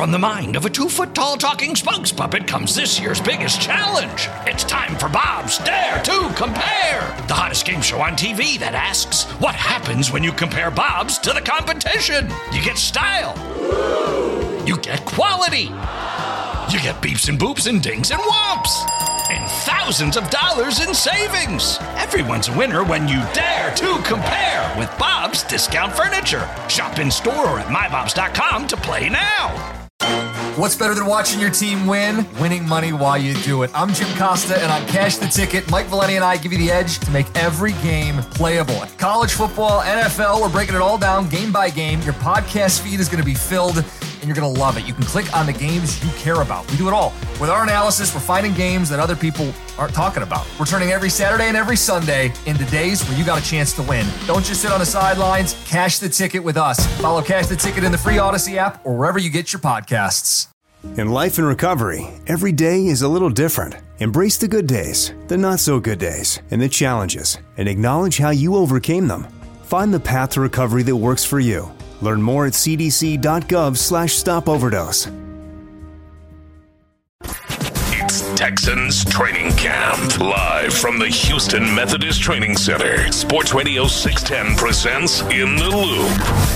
from the mind of a 2-foot-tall talking spokes puppet comes this year's biggest challenge. It's time for Bob's Dare to Compare, the hottest game show on TV that asks, what happens when you compare Bob's to the competition? You get style. You get quality. You get beeps and boops and dings and whomps. And thousands of dollars in savings. Everyone's a winner when you dare to compare with Bob's Discount Furniture. Shop in store or at mybobs.com to play now. What's better than watching your team win? Winning money while you do it. I'm Jim Costa, and on Cash the Ticket, Mike Valenti and I give you the edge to make every game playable. College football, NFL, we're breaking it all down game by game. Your podcast feed is going to be filled, and you're going to love it. You can click on the games you care about. We do it all. With our analysis, we're finding games that other people aren't talking about. We're turning every Saturday and every Sunday into days where you got a chance to win. Don't just sit on the sidelines. Cash the Ticket with us. Follow Cash the Ticket in the free Odyssey app or wherever you get your podcasts. In life and recovery, every day is a little different. Embrace the good days, the not so good days, and the challenges, and acknowledge how you overcame them. Find the path to recovery that works for you. Learn more at cdc.gov/stopoverdose. It's Texans Training Camp, live from the Houston Methodist Training Center. Sports Radio 610 presents In the Loop.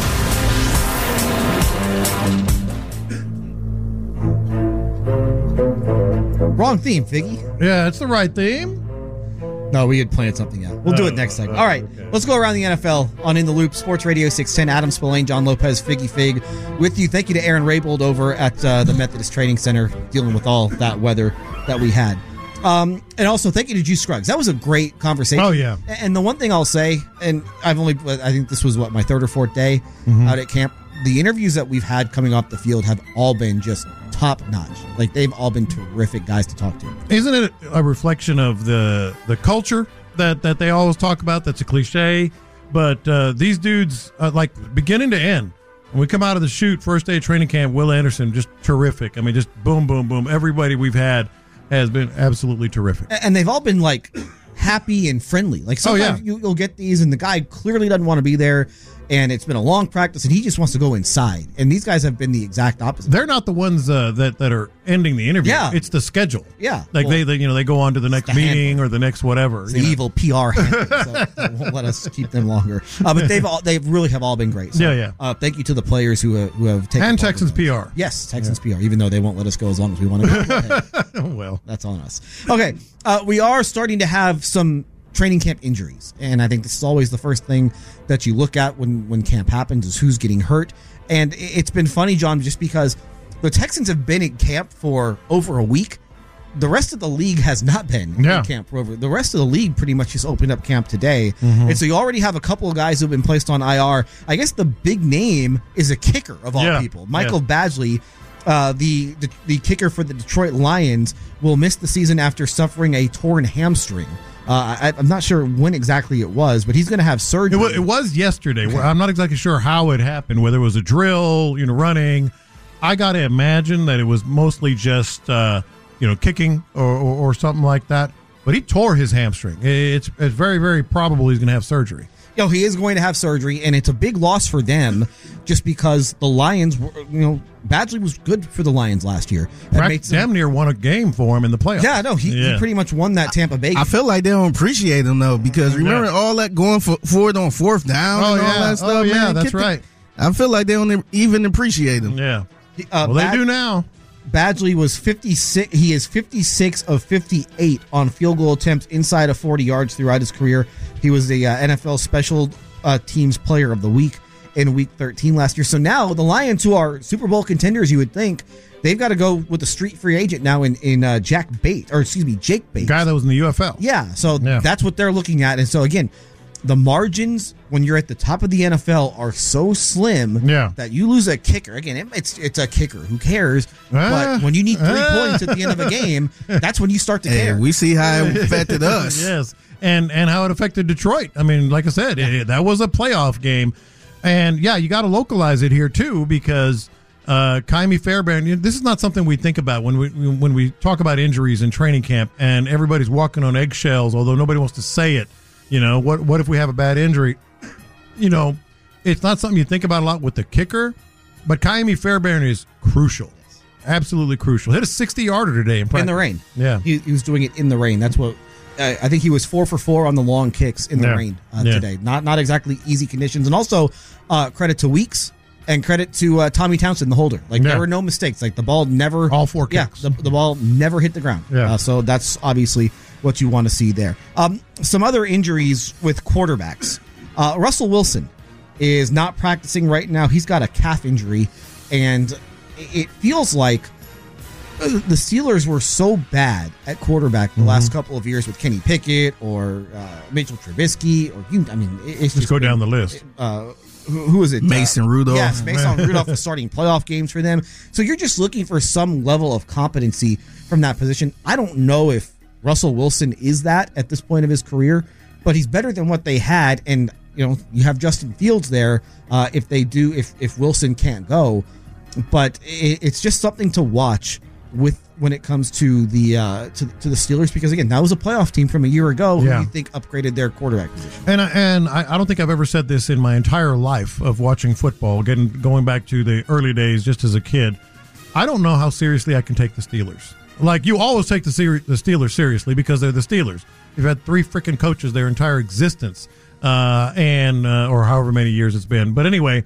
Wrong theme, Figgy. Yeah, it's the right theme. No, we had planned something else. We'll do it next segment. All right, let's go around the NFL on In the Loop. Sports Radio 610. Adam Spillane, John Lopez, Figgy Fig with you. Thank you to Aaron Raybold over at the Methodist Training Center dealing with all that weather that we had. And also, thank you to Juice Scruggs. That was a great conversation. Oh, yeah. And the one thing I'll say, and I think this was, my third or fourth day out at camp. The interviews that we've had coming off the field have all been just top notch. Like, they've all been terrific guys to talk to. Isn't it a reflection of the culture that they always talk about? That's a cliche, but these dudes, like beginning to end, when we come out of the shoot, first day of training camp, Will Anderson, just terrific. I mean, just boom, boom, boom. Everybody we've had has been absolutely terrific. And they've all been, like, happy and friendly. Like, sometimes you'll get these, and the guy clearly doesn't want to be there, and it's been a long practice, and he just wants to go inside. And these guys have been the exact opposite. They're not the ones that are ending the interview. Yeah. It's the schedule. Yeah. Like, they go on to the next meeting or the next whatever. It's the evil PR handle, so won't let us keep them longer. But they really have all been great. So, thank you to the players who have taken and Texans PR. Yes, Texans PR, even though they won't let us go as long as we want to go. Go ahead. Well, that's on us. Okay, we are starting to have some training camp injuries, and I think this is always the first thing that you look at when camp happens is who's getting hurt. And it's been funny, John, just because the Texans have been in camp for over a week. The rest of the league has not been in camp for over. The rest of the league pretty much just opened up camp today. And so you already have a couple of guys who have been placed on IR. I guess the big name is a kicker of all people. Michael Badgley, the kicker for the Detroit Lions, will miss the season after suffering a torn hamstring. I'm not sure when exactly it was, but he's going to have surgery. It was yesterday. Okay. I'm not exactly sure how it happened, whether it was a drill, running. I got to imagine that it was mostly just, kicking or something like that. But he tore his hamstring. It's very, very probable he's going to have surgery. He is going to have surgery, and it's a big loss for them just because the Lions were, Badgley was good for the Lions last year. Damn near won a game for him in the playoffs. Yeah, no, he pretty much won that Tampa Bay game. I feel like they don't appreciate him, though, because remember all that going for it on fourth down and all that stuff? Oh, yeah, man, that's right. I feel like they don't even appreciate him. Yeah. They do now. Badgley was 56. He is 56 of 58 on field goal attempts inside of 40 yards throughout his career. He was the NFL Special Teams Player of the Week in Week 13 last year. So now the Lions, who are Super Bowl contenders, you would think, they've got to go with the street free agent now in Jake Bates. The guy that was in the UFL. Yeah, so that's what they're looking at. And so, again, the margins when you're at the top of the NFL are so slim that you lose a kicker. Again, it's a kicker. Who cares? But when you need 3 points at the end of a game, that's when you start to care. We see how it affected us. Yes, and how it affected Detroit. I mean, like I said, that was a playoff game. And, you got to localize it here, too, because Kaimi Fairbairn, this is not something we think about when we talk about injuries in training camp and everybody's walking on eggshells, although nobody wants to say it. What if we have a bad injury? It's not something you think about a lot with the kicker, But Kaimi Fairbairn is crucial. Absolutely crucial. Hit a 60-yarder today in practice. In the rain. Yeah. He was doing it in the rain. That's what I think he was 4 for 4 on the long kicks in the rain today. Not exactly easy conditions. And also credit to Weeks and credit to Tommy Townsend, the holder. There were no mistakes. The ball never... All 4 kicks. Yeah, the ball never hit the ground. Yeah. So that's obviously what you want to see there. Some other injuries with quarterbacks. Russell Wilson is not practicing right now. He's got a calf injury, and it feels like the Steelers were so bad at quarterback the last couple of years with Kenny Pickett or Mitchell Trubisky, or it's just go down the list. Who is it? Mason Rudolph. Yes, Mason Rudolph was starting playoff games for them. So you're just looking for some level of competency from that position. I don't know if Russell Wilson is that at this point of his career, but he's better than what they had. And you have Justin Fields there if Wilson can't go. But it's just something to watch when it comes to the to the Steelers, because again, that was a playoff team from a year ago who you think upgraded their quarterback position. And I don't think I've ever said this in my entire life of watching football, going back to the early days just as a kid. I don't know how seriously I can take the Steelers. You always take the Steelers seriously because they're the Steelers. You've had 3 freaking coaches their entire existence, or however many years it's been. But anyway,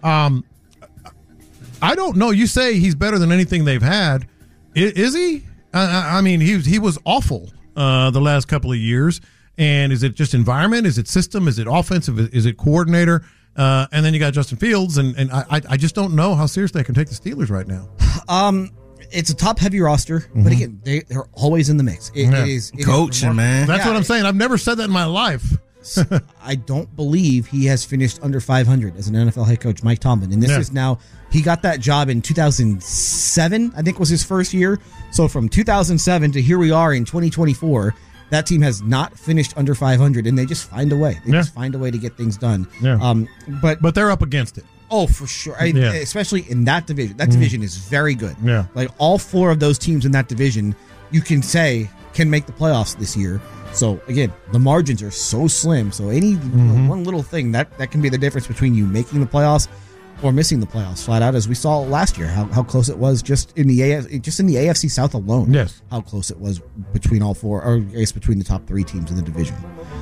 I don't know. You say he's better than anything they've had. Is he? He was awful the last couple of years. And is it just environment? Is it system? Is it offensive? Is it coordinator? And then you got Justin Fields. And I just don't know how seriously I can take the Steelers right now. It's a top-heavy roster, but again, they're always in the mix. It is coaching, man. That's what I'm saying. I've never said that in my life. I don't believe he has finished under 500 as an NFL head coach, Mike Tomlin. And this is now, he got that job in 2007, I think was his first year. So from 2007 to here we are in 2024, that team has not finished under 500, and they just find a way. They just find a way to get things done. Yeah. But they're up against it. Oh, for sure. Especially in that division. That division is very good. Yeah. All 4 of those teams in that division, you can say, can make the playoffs this year. So, again, the margins are so slim. So, any one little thing, that can be the difference between you making the playoffs or missing the playoffs flat out, as we saw last year, how close it was just in the AFC South alone. Yes. How close it was between all 4, or I guess between the top 3 teams in the division.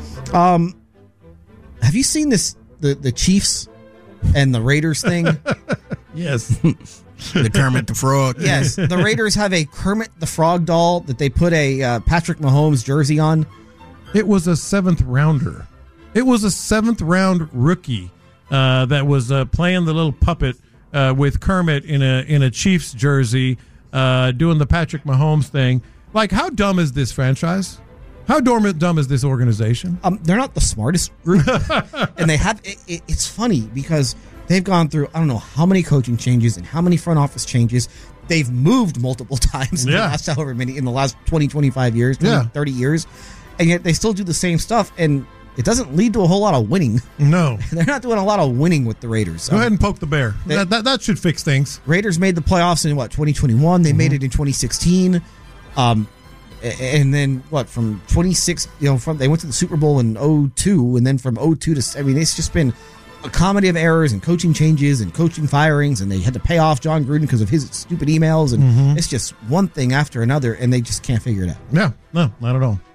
Have you seen this, the Chiefs and the Raiders thing? Yes. The Kermit the Frog. Yes. The Raiders have a Kermit the Frog doll that they put a Patrick Mahomes jersey on. It was a 7th rounder. It was a 7th round rookie that was playing the little puppet with Kermit in a Chiefs jersey, doing the Patrick Mahomes thing. How dumb is this franchise? How dumb is this organization? They're not the smartest group, and they have. It's funny because they've gone through I don't know how many coaching changes and how many front office changes. They've moved multiple times in the last 20, 25 years, 30 years. And yet they still do the same stuff, and it doesn't lead to a whole lot of winning. No. They're not doing a lot of winning with the Raiders. Go ahead and poke the bear. That should fix things. Raiders made the playoffs in, 2021? They made it in 2016. And then, from 26, they went to the Super Bowl in 2002, and then from 2002 to, it's just been a comedy of errors and coaching changes and coaching firings, and they had to pay off John Gruden because of his stupid emails, and it's just one thing after another, and they just can't figure it out. Yeah, no, not at all.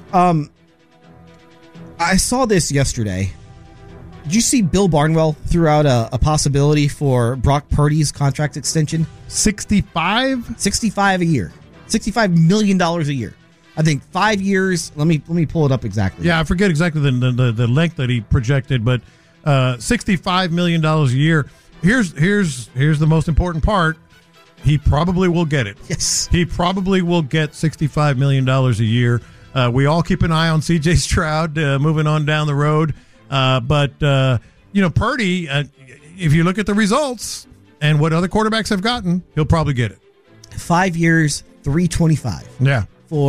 I saw this yesterday. Did you see Bill Barnwell threw out a possibility for Brock Purdy's contract extension? 65? 65 a year. $65 million a year. I think 5 years. Let me pull it up exactly. Yeah, I forget exactly the length that he projected, but $65 million a year. Here's the most important part. He probably will get it. Yes. He probably will get $65 million a year. We all keep an eye on C.J. Stroud moving on down the road. But Purdy, if you look at the results and what other quarterbacks have gotten, he'll probably get it. 5 years, $325. Yeah.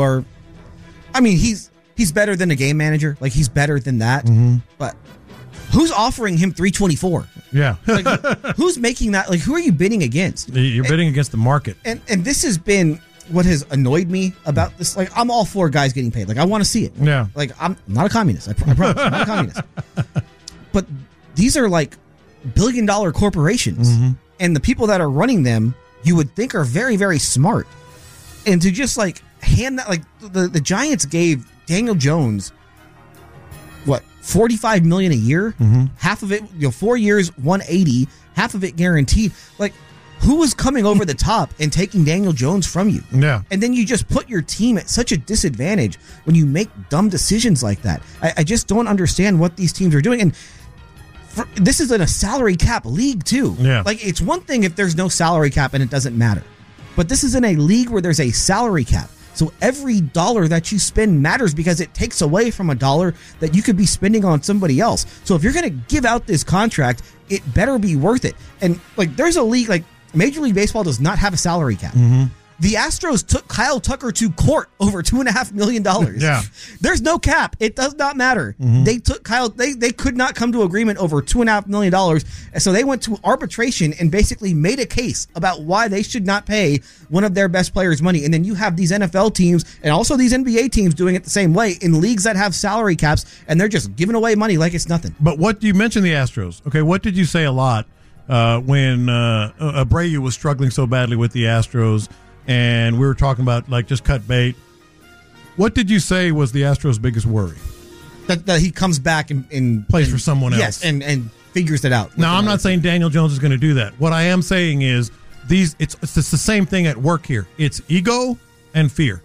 He's better than a game manager. He's better than that. But who's offering him $324? Yeah. Who's making that? Who are you bidding against? You're bidding against the market. And this has been what has annoyed me about this. I'm all for guys getting paid. I want to see it. Yeah. I'm not a communist. I promise. I'm not a communist. But these are $1 billion corporations. and the people that are running them, you would think are very, very smart. And to just like hand that, like the Giants gave Daniel Jones, what, $45 million a year? Mm-hmm. Half of it, 4 years, $180, half of it guaranteed. Like, who was coming over the top and taking Daniel Jones from you? Yeah. And then you just put your team at such a disadvantage when you make dumb decisions like that. I just don't understand what these teams are doing. And this is in a salary cap league, too. Yeah. Like, it's one thing if there's no salary cap and it doesn't matter. But this is in a league where there's a salary cap. So every dollar that you spend matters because it takes away from a dollar that you could be spending on somebody else. So if you're going to give out this contract, it better be worth it. And like, there's a league, like Major League Baseball does not have a salary cap. Mm-hmm. The Astros took Kyle Tucker to court over $2.5 million. Yeah. There's no cap. It does not matter. Mm-hmm. They took Kyle, they could not come to agreement over $2.5 million. And so they went to arbitration and basically made a case about why they should not pay one of their best players money. And then you have these NFL teams and also these NBA teams doing it the same way in leagues that have salary caps, and they're just giving away money like it's nothing. But what you mentioned the Astros. Okay, what did you say a lot when Abreu was struggling so badly with the Astros? And we were talking about, like, just cut bait. What did you say was the Astros' biggest worry? That he comes back and plays for someone else. Yes, and figures it out. Now, I'm not saying Daniel Jones is going to do that. What I am saying is it's the same thing at work here. It's ego and fear.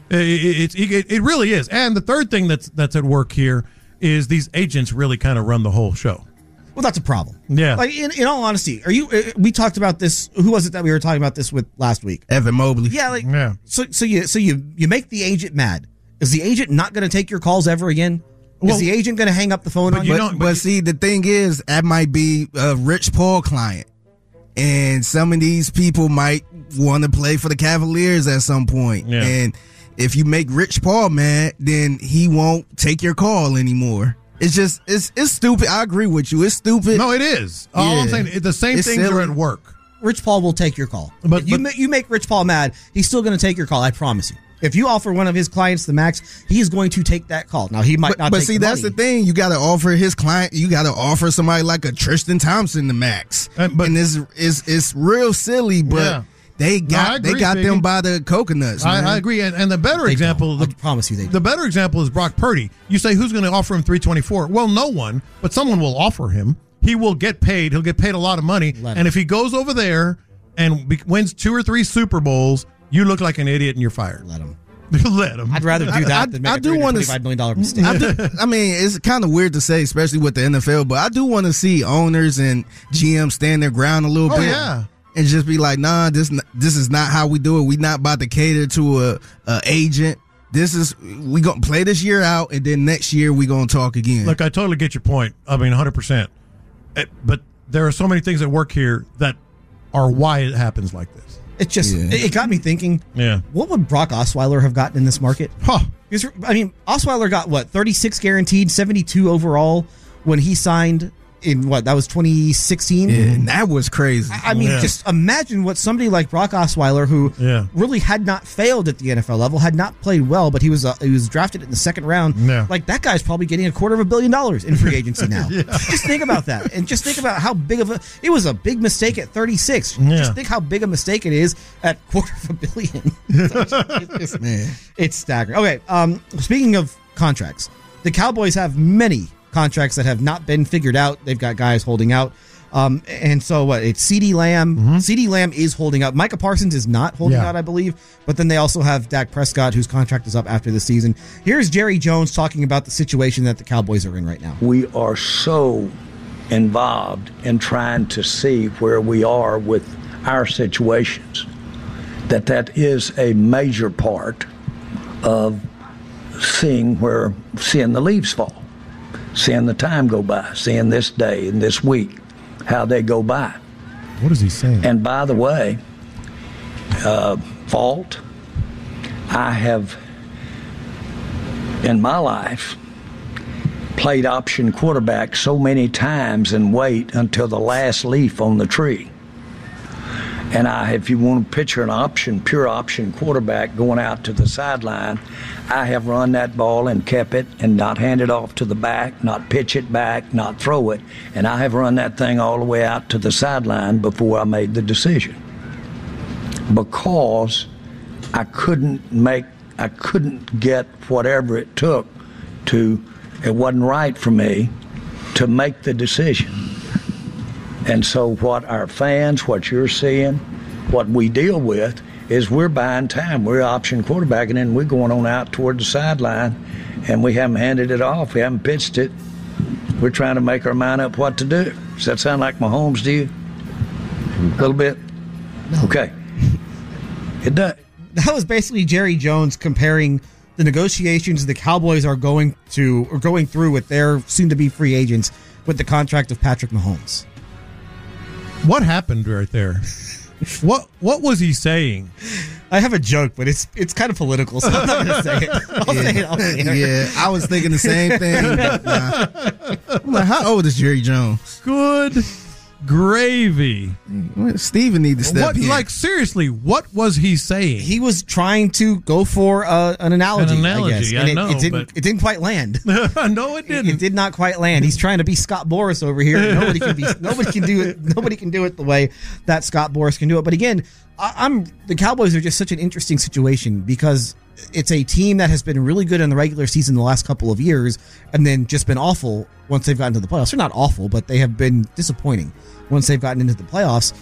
It really is. And the third thing that's at work here is these agents really kind of run the whole show. Well, that's a problem. Yeah. Like, in all honesty, we talked about this. Who was it that we were talking about this with last week? Evan Mobley. Yeah. Like, yeah. So you make the agent mad. Is the agent not going to take your calls ever again? Well, is the agent going to hang up the phone on you? But see, the thing is, that might be a Rich Paul client. And some of these people might want to play for the Cavaliers at some point. Yeah. And if you make Rich Paul mad, then he won't take your call anymore. It's just, it's stupid. I agree with you. It's stupid. No, it is. All I'm saying, the same things silly. are at work. Rich Paul will take your call. But If you make Rich Paul mad, he's still going to take your call. I promise you. If you offer one of his clients the max, he is going to take that call. Now, he might not But take see, the that's money. the thing. You got to offer his client, you got to offer somebody like a Tristan Thompson the max. But and it's real silly, but Yeah. they got them by the coconuts. Man. I agree. And the better They example, don't. I promise you they the better example is Brock Purdy. You say, who's going to offer him $324? Well, no one, but someone will offer him. He will get paid. He'll get paid a lot of money. And if he goes over there and wins 2 or 3 Super Bowls, you look like an idiot and you're fired. Let him. Let him. I'd rather do that than make a $325 million mistake. I mean, it's kind of weird to say, especially with the NFL, but I do want to see owners and GMs stand their ground a little bit. Yeah. And just be like, nah, this is not how we do it. We not about to cater to a agent. We gonna play this year out, and then next year we gonna talk again. Look, I totally get your point. I mean, 100%. But there are so many things at work here that are why it happens like this. It just it got me thinking. Yeah. What would Brock Osweiler have gotten in this market? Huh. Because, I mean, Osweiler got 36 guaranteed, 72 overall when he signed in that was 2016. And that was crazy. I mean, just imagine what somebody like Brock Osweiler, who really had not failed at the NFL level, had not played well, but he was drafted in the second round. Yeah. Like, that guy's probably getting $250 million in free agency now. Just think about that, and just think about how big of it was a big mistake at 36. Just think how big a mistake it is at $250 million. It's staggering. Okay, speaking of contracts, the Cowboys have many contracts that have not been figured out. They've got guys holding out. And so it's CeeDee Lamb. CeeDee Lamb is holding out. Micah Parsons is not holding out, I believe. But then they also have Dak Prescott, whose contract is up after the season. Here's Jerry Jones talking about the situation that the Cowboys are in right now. We are so involved in trying to see where we are with our situations that is a major part of seeing the leaves fall. Seeing the time go by, seeing this day and this week, how they go by. What is he saying? And by the way, fault, I have, in my life, played option quarterback so many times and wait until the last leaf on the tree. And if you want to picture pure option quarterback going out to the sideline, I have run that ball and kept it and not hand it off to the back, not pitch it back, not throw it. And I have run that thing all the way out to the sideline before I made the decision. Because I couldn't get whatever it took it wasn't right for me to make the decision. And so what our fans, what you're seeing, what we deal with is we're buying time. We're option quarterback, and then we're going on out toward the sideline, and we haven't handed it off. We haven't pitched it. We're trying to make our mind up what to do. Does that sound like Mahomes to you? A little bit? No. Okay. It does. That was basically Jerry Jones comparing the negotiations the Cowboys are going through with their soon-to-be free agents with the contract of Patrick Mahomes. What happened right there? What was he saying? I have a joke, but it's kind of political, so I'm not going to say it. I'll say it off the air. Yeah, I was thinking the same thing. I'm like, how old is Jerry Jones? Good gravy. Steven need to step in. Like, seriously, what was he saying? He was trying to go for an analogy. I guess. I know, it didn't quite land. No, it didn't. It did not quite land. He's trying to be Scott Boras over here. Nobody can do it. Nobody can do it the way that Scott Boras can do it. But again, the Cowboys are just such an interesting situation because it's a team that has been really good in the regular season the last couple of years and then just been awful once they've gotten to the playoffs. They're not awful, but they have been disappointing once they've gotten into the playoffs.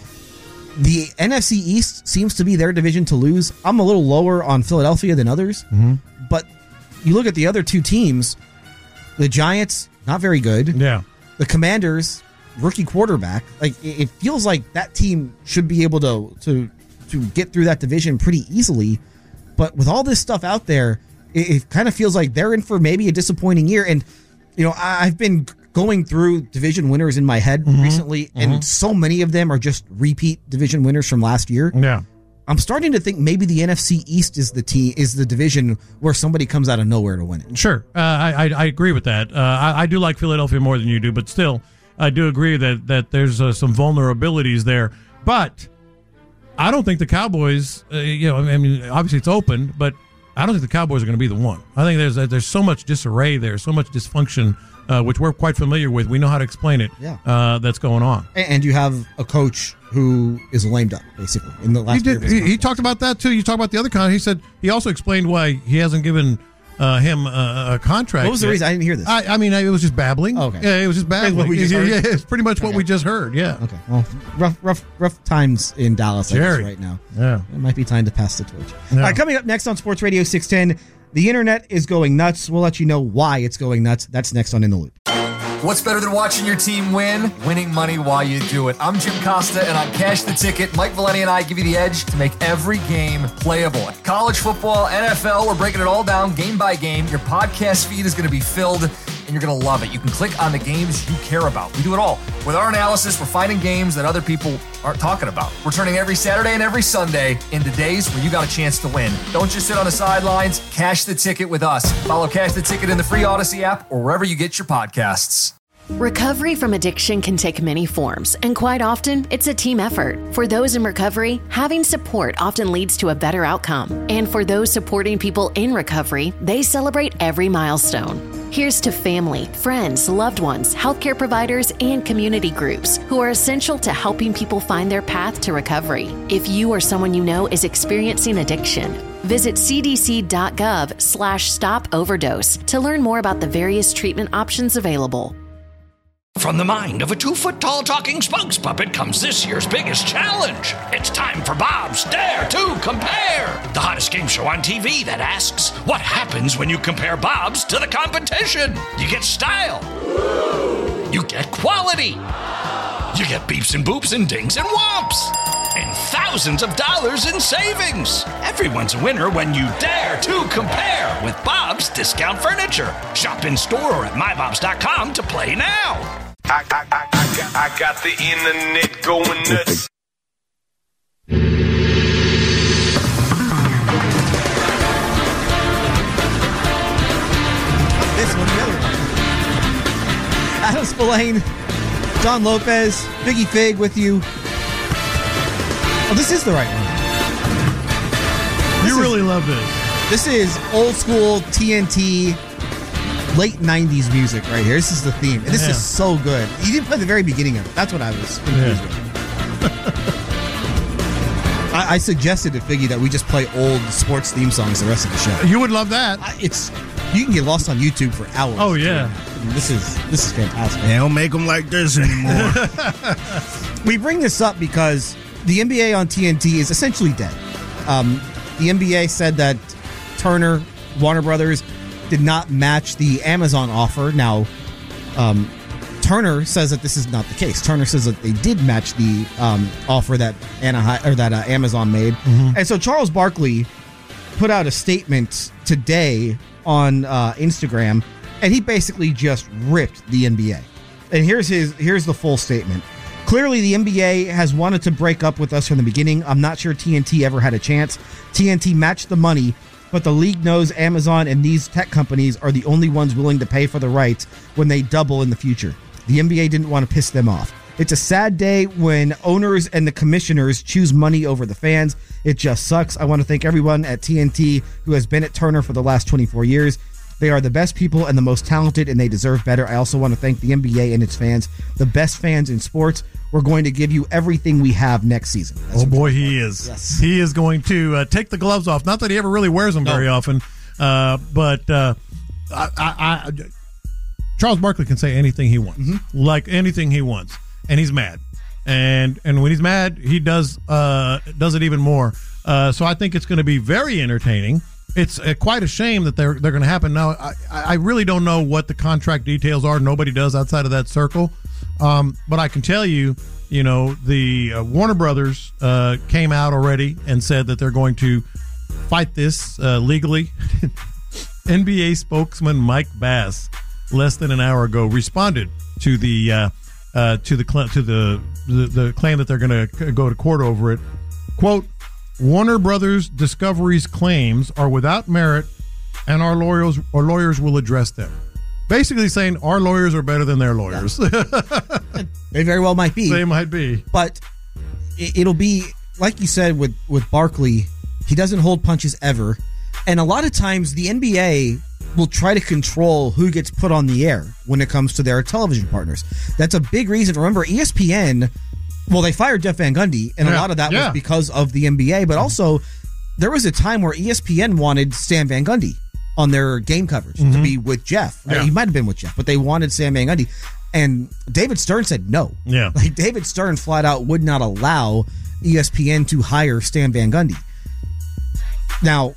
The NFC East seems to be their division to lose. I'm a little lower on Philadelphia than others, but you look at the other two teams, the Giants, not very good. Yeah. The Commanders, rookie quarterback. Like, it feels like that team should be able to get through that division pretty easily. But with all this stuff out there, it kind of feels like they're in for maybe a disappointing year. And, I've been going through division winners in my head recently, and so many of them are just repeat division winners from last year. Yeah. I'm starting to think maybe the NFC East is the division where somebody comes out of nowhere to win it. Sure. I agree with that. I do like Philadelphia more than you do, but still, I do agree that there's some vulnerabilities there. But I don't think the Cowboys, obviously it's open, but I don't think the Cowboys are going to be the one. I think there's so much disarray there, so much dysfunction, which we're quite familiar with. We know how to explain it. Yeah. That's going on. And you have a coach who is lamed up, basically, in the last year. He talked about that, too. You talked about the other contract. He said he also explained why he hasn't given him a contract. What was the reason? I didn't hear this. It was just babbling. Okay. Yeah, it was just babbling. It's pretty much what we just heard. Yeah. Okay. Well, rough times in Dallas, I guess, right now. Yeah. It might be time to pass the torch. Yeah. All right, coming up next on Sports Radio 610, the internet is going nuts. We'll let you know why it's going nuts. That's next on In the Loop. What's better than watching your team win? Winning money while you do it. I'm Jim Costa, and on Cash the Ticket, Mike Valeni and I give you the edge to make every game playable. College football, NFL, we're breaking it all down game by game. Your podcast feed is going to be filled, and you're going to love it. You can click on the games you care about. We do it all. With our analysis, we're finding games that other people aren't talking about. We're turning every Saturday and every Sunday into days where you got a chance to win. Don't just sit on the sidelines. Cash the Ticket with us. Follow Cash the Ticket in the free Odyssey app or wherever you get your podcasts. Recovery from addiction can take many forms, and quite often, it's a team effort. For those in recovery, having support often leads to a better outcome. And for those supporting people in recovery, they celebrate every milestone. Here's to family, friends, loved ones, healthcare providers, and community groups who are essential to helping people find their path to recovery. If you or someone you know is experiencing addiction, visit cdc.gov/stop-overdose to learn more about the various treatment options available. From the mind of a 2-foot-tall talking spokes puppet comes this year's biggest challenge. It's time for Bob's Dare to Compare, the hottest game show on TV that asks, what happens when you compare Bob's to the competition? You get style. You get quality. You get beeps and boops and dings and whomps. And thousands of dollars in savings. Everyone's a winner when you dare to compare with Bob's Discount Furniture. Shop in store or at mybobs.com to play now. I got the internet going nuts. This one, the other one. Adam Spillane, John Lopez, Biggie Fig with you. Oh, this is the right one. You really love this. This is old school TNT, late 90s music right here. This is the theme. And this is so good. You didn't play the very beginning of it. That's what I was confused with. I suggested to Figgy that we just play old sports theme songs the rest of the show. You would love that. You can get lost on YouTube for hours. Oh, yeah. This is fantastic. They don't make them like this anymore. We bring this up because the NBA on TNT is essentially dead. The NBA said that Turner, Warner Brothers, did not match the Amazon offer. Now, Turner says that this is not the case. Turner says that they did match the offer that Amazon made. Mm-hmm. And so Charles Barkley put out a statement today on Instagram, and he basically just ripped the NBA. And here's the full statement. Clearly, the NBA has wanted to break up with us from the beginning. I'm not sure TNT ever had a chance. TNT matched the money, but the league knows Amazon and these tech companies are the only ones willing to pay for the rights when they double in the future. The NBA didn't want to piss them off. It's a sad day when owners and the commissioners choose money over the fans. It just sucks. I want to thank everyone at TNT who has been at Turner for the last 24 years. They are the best people and the most talented, and they deserve better. I also want to thank the NBA and its fans, the best fans in sports. We're going to give you everything we have next season. Oh, boy, he is. Yes. He is going to take the gloves off. Not that he ever really wears them very often, but Charles Barkley can say anything he wants, like anything he wants, and he's mad. And when he's mad, he does it even more. So I think it's going to be very entertaining. It's quite a shame that they're going to happen. Now, I really don't know what the contract details are. Nobody does outside of that circle. But I can tell you, the Warner Brothers came out already and said that they're going to fight this legally. NBA spokesman Mike Bass, less than an hour ago, responded to the claim that they're going to go to court over it. Quote, Warner Brothers Discovery's claims are without merit, and our lawyers will address them. Basically saying our lawyers are better than their lawyers. They very well might be. They might be. But it'll be, like you said with Barkley, he doesn't hold punches ever. And a lot of times the NBA will try to control who gets put on the air when it comes to their television partners. That's a big reason. Remember, ESPN, well, they fired Jeff Van Gundy, and a lot of that was because of the NBA. But also, there was a time where ESPN wanted Stan Van Gundy on their game coverage to be with Jeff. Yeah. He might have been with Jeff, but they wanted Stan Van Gundy. And David Stern said no. Yeah. Like, David Stern flat out would not allow ESPN to hire Stan Van Gundy. Now,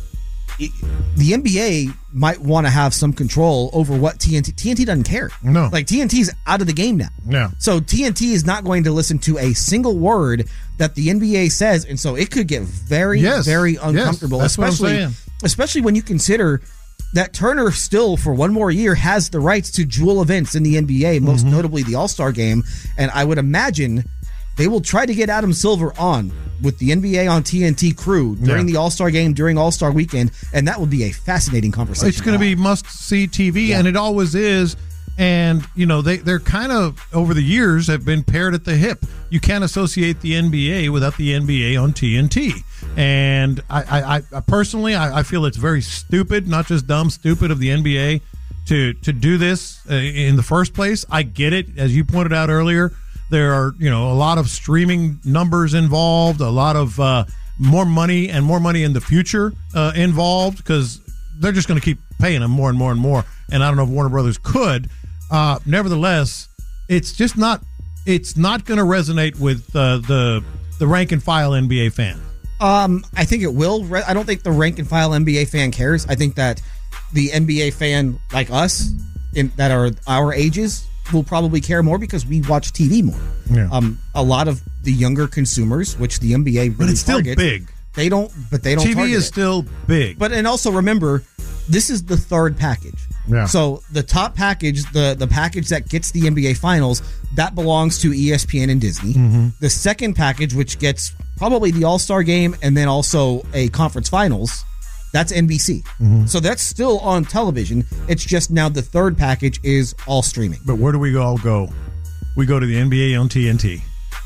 the NBA might want to have some control over what TNT doesn't care. No. Like, TNT's out of the game now. Yeah. So TNT is not going to listen to a single word that the NBA says, and so it could get very, very uncomfortable. Yes, that's what I'm saying. Especially when you consider that Turner still, for one more year, has the rights to jewel events in the NBA, most notably the All-Star Game, and I would imagine they will try to get Adam Silver on with the NBA on TNT crew during the All-Star Game, during All-Star Weekend, and that would be a fascinating conversation. It's going to be must-see TV, and it always is. And, they're kind of, over the years, have been paired at the hip. You can't associate the NBA without the NBA on TNT. And I personally, I feel it's very stupid, not just dumb, stupid of the NBA to do this in the first place. I get it. As you pointed out earlier, there are, a lot of streaming numbers involved, a lot of more money in the future involved, because they're just going to keep paying them more and more and more. And I don't know if Warner Brothers could. Nevertheless, it's just not. It's not going to resonate with the rank and file NBA fan. I think it will. I don't think the rank and file NBA fan cares. I think that the NBA fan like us, that are our ages, will probably care more because we watch TV more. Yeah. A lot of the younger consumers, which the NBA really but it's still targets, big. They don't TV is still big. But and also remember, this is the third package. Yeah. So the top package, the package that gets the NBA Finals, that belongs to ESPN and Disney. The second package, which gets probably the All-Star Game and then also a conference finals, that's NBC. So that's still on television. It's just now the third package is all streaming. But where do we all go? We go to the NBA on TNT.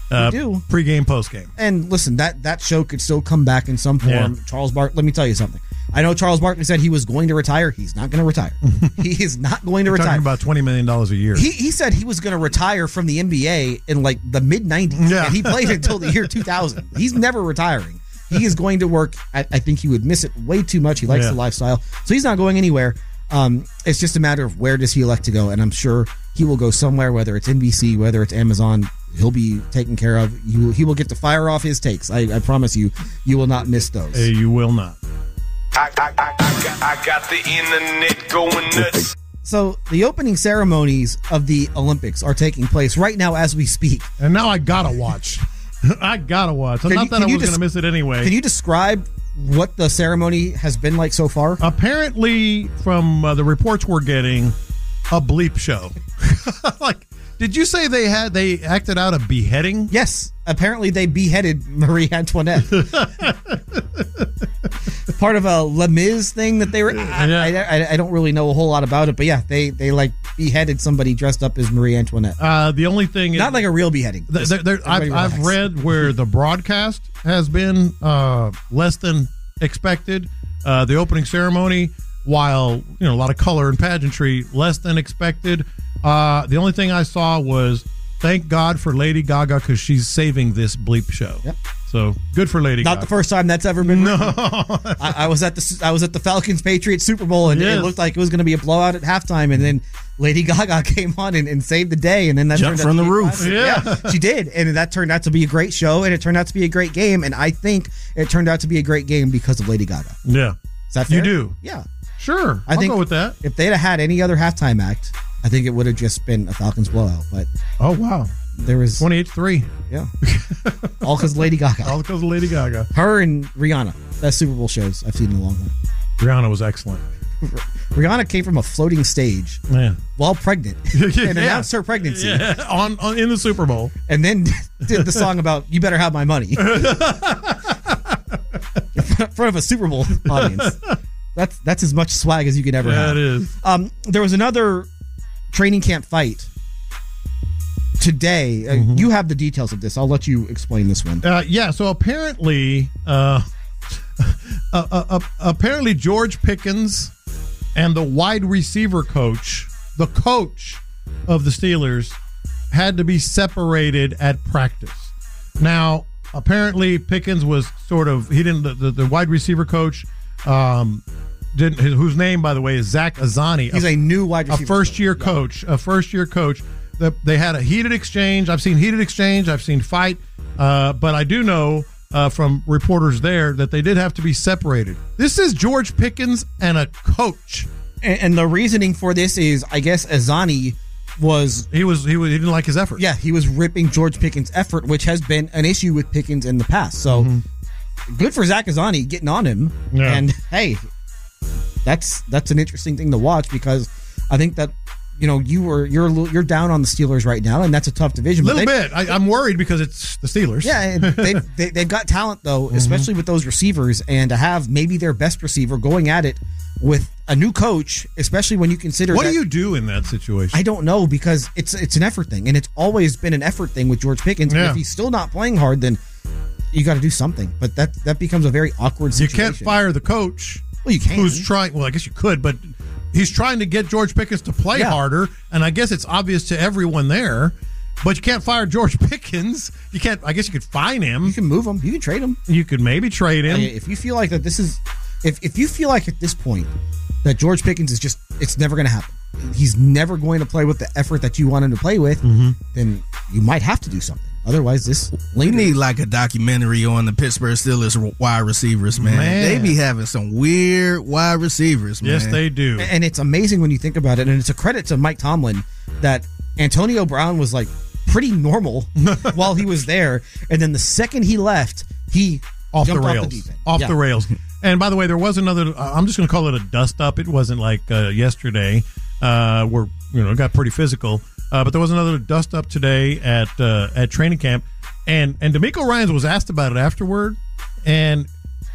do. Pre-game, post-game. And listen, that show could still come back in some form. Yeah. Charles Barkley, let me tell you something. I know Charles Barkley said he was going to retire. He's not going to retire. He is not going to We're retire. talking about $20 million a year. He said he was going to retire from the NBA in like the mid-90s. Yeah. And he played until the year 2000. He's never retiring. He is going to work. I think he would miss it way too much. He likes the lifestyle. So he's not going anywhere. It's just a matter of where does he elect to go. And I'm sure he will go somewhere, whether it's NBC, whether it's Amazon. He'll be taken care of. He will get to fire off his takes. I promise you, you will not miss those. You will not. I got the internet going nuts. So the opening ceremonies of the Olympics are taking place right now as we speak. And now I gotta watch. I'm not that I was going to miss it anyway. Can you describe what the ceremony has been like so far? Apparently, from the reports we're getting, a bleep show. Like, did you say they acted out a beheading? Yes. Apparently, they beheaded Marie Antoinette. Part of a Les Mis thing that they were. I don't really know a whole lot about it, but yeah, they like beheaded somebody dressed up as Marie Antoinette. The only thing, not like a real beheading. I've read where the broadcast has been less than expected. The opening ceremony, while a lot of color and pageantry, less than expected. The only thing I saw was thank God for Lady Gaga because she's saving this bleep show. Yep. So good for Lady Gaga. Not the first time that's ever been. No, I was at the Falcons Patriots Super Bowl, and it looked like it was going to be a blowout at halftime, and then Lady Gaga came on and saved the day, and then that jumped from the roof. Yeah, she did, and that turned out to be a great show, and it turned out to be a great game, and I think it turned out to be a great game because of Lady Gaga. Yeah, is that fair? You do? Yeah, sure. I'll go with that. If they'd have had any other halftime act, I think it would have just been a Falcons blowout. But oh wow. There was 28-3. Yeah. All because of Lady Gaga. All because of Lady Gaga. Her and Rihanna. Best Super Bowl shows I've seen in a long time. Rihanna was excellent. Rihanna came from a floating stage while pregnant and announced her pregnancy on in the Super Bowl. And then did the song about "You Better Have My Money" in front of a Super Bowl audience. That's as much swag as you could ever have. That is. There was another training camp fight today. You have the details of this. I'll let you explain this one. So apparently George Pickens and the wide receiver coach, the coach of the Steelers, had to be separated at practice. Now, apparently Pickens was the wide receiver coach whose name, by the way, is Zach Azzani. He's a new wide receiver. A first-year coach. They had a heated exchange. I've seen heated exchange. I've seen fight. But I do know from reporters there that they did have to be separated. This is George Pickens and a coach. And the reasoning for this is, I guess, Azzani he didn't like his effort. Yeah, he was ripping George Pickens' effort, which has been an issue with Pickens in the past. So good for Zach Azzani getting on him. Yeah. And hey, that's an interesting thing to watch because I think that you're down on the Steelers right now, and that's a tough division. A little bit. I'm worried because it's the Steelers. Yeah, and they've got talent though, especially with those receivers, and to have maybe their best receiver going at it with a new coach, especially when you consider what do you do in that situation? I don't know because it's an effort thing, and it's always been an effort thing with George Pickens. Yeah. If he's still not playing hard, then you got to do something. But that becomes a very awkward situation. You can't fire the coach. Well, you can. Who's trying? Well, I guess you could, but he's trying to get George Pickens to play harder, and I guess it's obvious to everyone there. But you can't fire George Pickens. You can't. I guess you could fine him. You can move him. You can trade him. You could maybe trade him if you feel like that. This is if you feel like at this point that George Pickens is just it's never going to happen. He's never going to play with the effort that you want him to play with. Then you might have to do something. Otherwise, we need like a documentary on the Pittsburgh Steelers wide receivers, man. They be having some weird wide receivers, man. Yes, they do. And it's amazing when you think about it. And it's a credit to Mike Tomlin that Antonio Brown was like pretty normal while he was there. And then the second he left, he off jumped the rails. off the deep end. Off the rails. And by the way, there was another, I'm just going to call it a dust up. It wasn't like yesterday where, it got pretty physical. But there was another dust up today at training camp, and DeMeco Ryans was asked about it afterward, and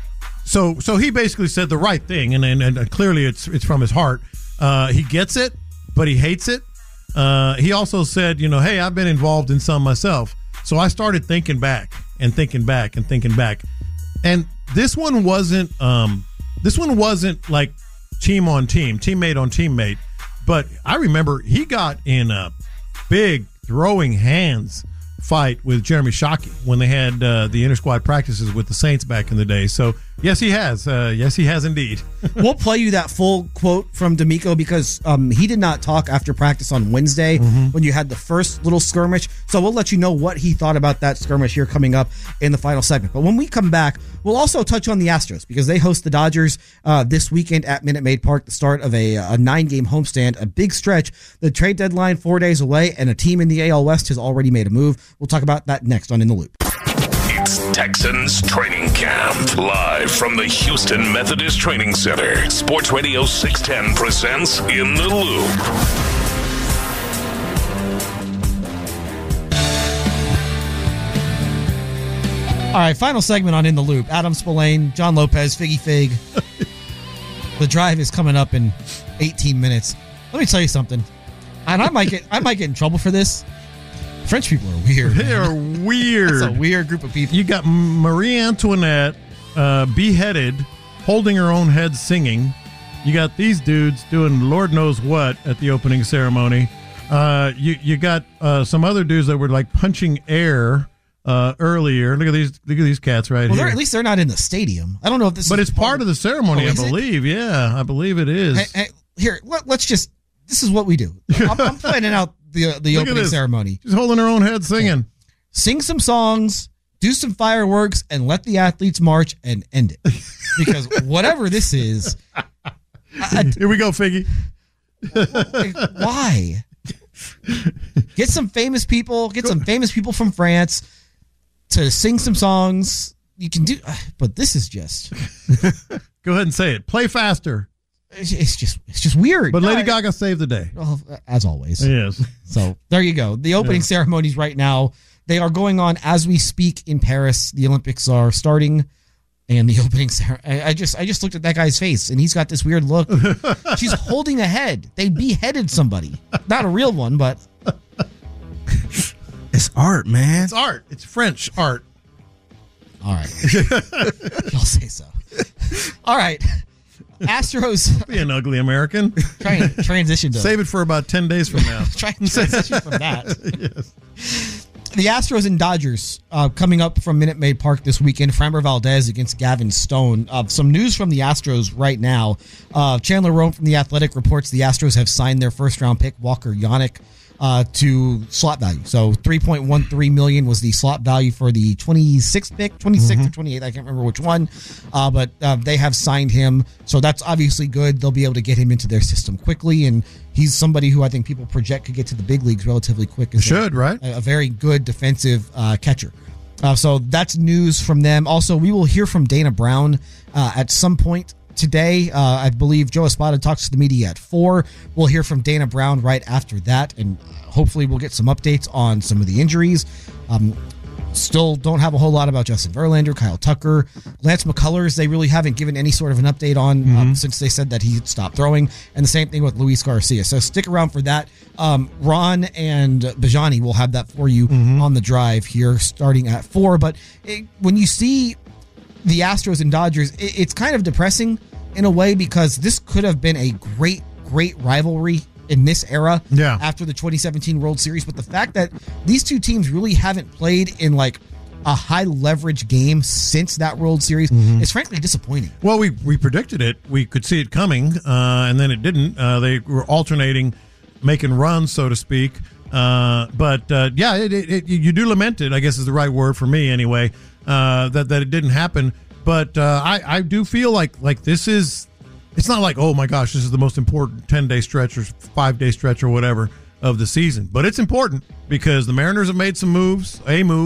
so he basically said the right thing, and clearly it's from his heart. He gets it, but he hates it. He also said, hey, I've been involved in some myself. So I started thinking back and thinking back and thinking back. And this one wasn't like team on team, teammate on teammate. But I remember he got in a big throwing hands fight with Jeremy Shockey when they had the inter-squad practices with the Saints back in the day. So, yes, he has. Yes, he has indeed. We'll play you that full quote from D'Amico because he did not talk after practice on Wednesday when you had the first little skirmish. So we'll let you know what he thought about that skirmish here coming up in the final segment. But when we come back, we'll also touch on the Astros because they host the Dodgers this weekend at Minute Maid Park, the start of a 9-game homestand, a big stretch. The trade deadline 4 days away, and a team in the AL West has already made a move. We'll talk about that next on In the Loop. It's Texans Training Camp, live from the Houston Methodist Training Center. Sports Radio 610 presents In the Loop. All right, final segment on In the Loop. Adam Spillane, John Lopez, Figgy Fig. The drive is coming up in 18 minutes. Let me tell you something. And I might get in trouble for this. French people are weird. They are weird. It's a weird group of people. You got Marie Antoinette beheaded, holding her own head singing. You got these dudes doing Lord knows what at the opening ceremony. You got some other dudes that were like punching air earlier. Look at these cats right here. At least they're not in the stadium. I don't know if this but is it's part of the ceremony, I believe. It? Yeah, I believe it is. Hey, here, let's just. This is what we do. I'm planning out the opening ceremony. She's holding her own head singing. Okay. Sing some songs, do some fireworks, and let the athletes march and end it. Because whatever this is. Here we go, Figgy. Why? Get some famous people. Get some famous people from France to sing some songs. You can do, but this is just. Go ahead and say it. Play faster. It's just weird. But Lady Gaga saved the day. Well, as always. Yes. So there you go. The opening ceremonies right now, they are going on as we speak in Paris. The Olympics are starting, and the opening ceremony. I just looked at that guy's face, and he's got this weird look. She's holding a head. They beheaded somebody. Not a real one, but it's art, man. It's art. It's French art. All right. Y'all say so. All right. Astros. Be an ugly American. Try and transition to. Save it for about 10 days from now. Try and transition from that. Yes. The Astros and Dodgers coming up from Minute Maid Park this weekend. Framber Valdez against Gavin Stone. Some news from the Astros right now. Chandler Rome from The Athletic reports the Astros have signed their first-round pick, Walker Yannick, to slot value. So $3.13 million was the slot value for the 26th pick, 26th or 28th, I can't remember which one. But they have signed him, so that's obviously good. They'll be able to get him into their system quickly, and he's somebody who I think people project could get to the big leagues relatively quick. Right? A very good defensive catcher. So that's news from them. Also, we will hear from Dana Brown at some point today. I believe Joe Espada talks to the media at 4. We'll hear from Dana Brown right after that, and hopefully we'll get some updates on some of the injuries. Still don't have a whole lot about Justin Verlander, Kyle Tucker, Lance McCullers. They really haven't given any sort of an update on since they said that he stopped throwing, and the same thing with Luis Garcia. So stick around for that. Ron and Bajani will have that for you on the drive here starting at 4. But when you see the Astros and Dodgers, it's kind of depressing in a way because this could have been a great rivalry in this era after the 2017 World Series. But the fact that these two teams really haven't played in like a high leverage game since that World Series is frankly disappointing. Well, we predicted it. We could see it coming, and then it didn't. They were alternating, making runs, so to speak. But you do lament it, I guess is the right word for me anyway, that it didn't happen. But I do feel like this is, it's not like, oh my gosh, this is the most important 10-day stretch or 5-day stretch or whatever of the season. But it's important because the Mariners have made some moves,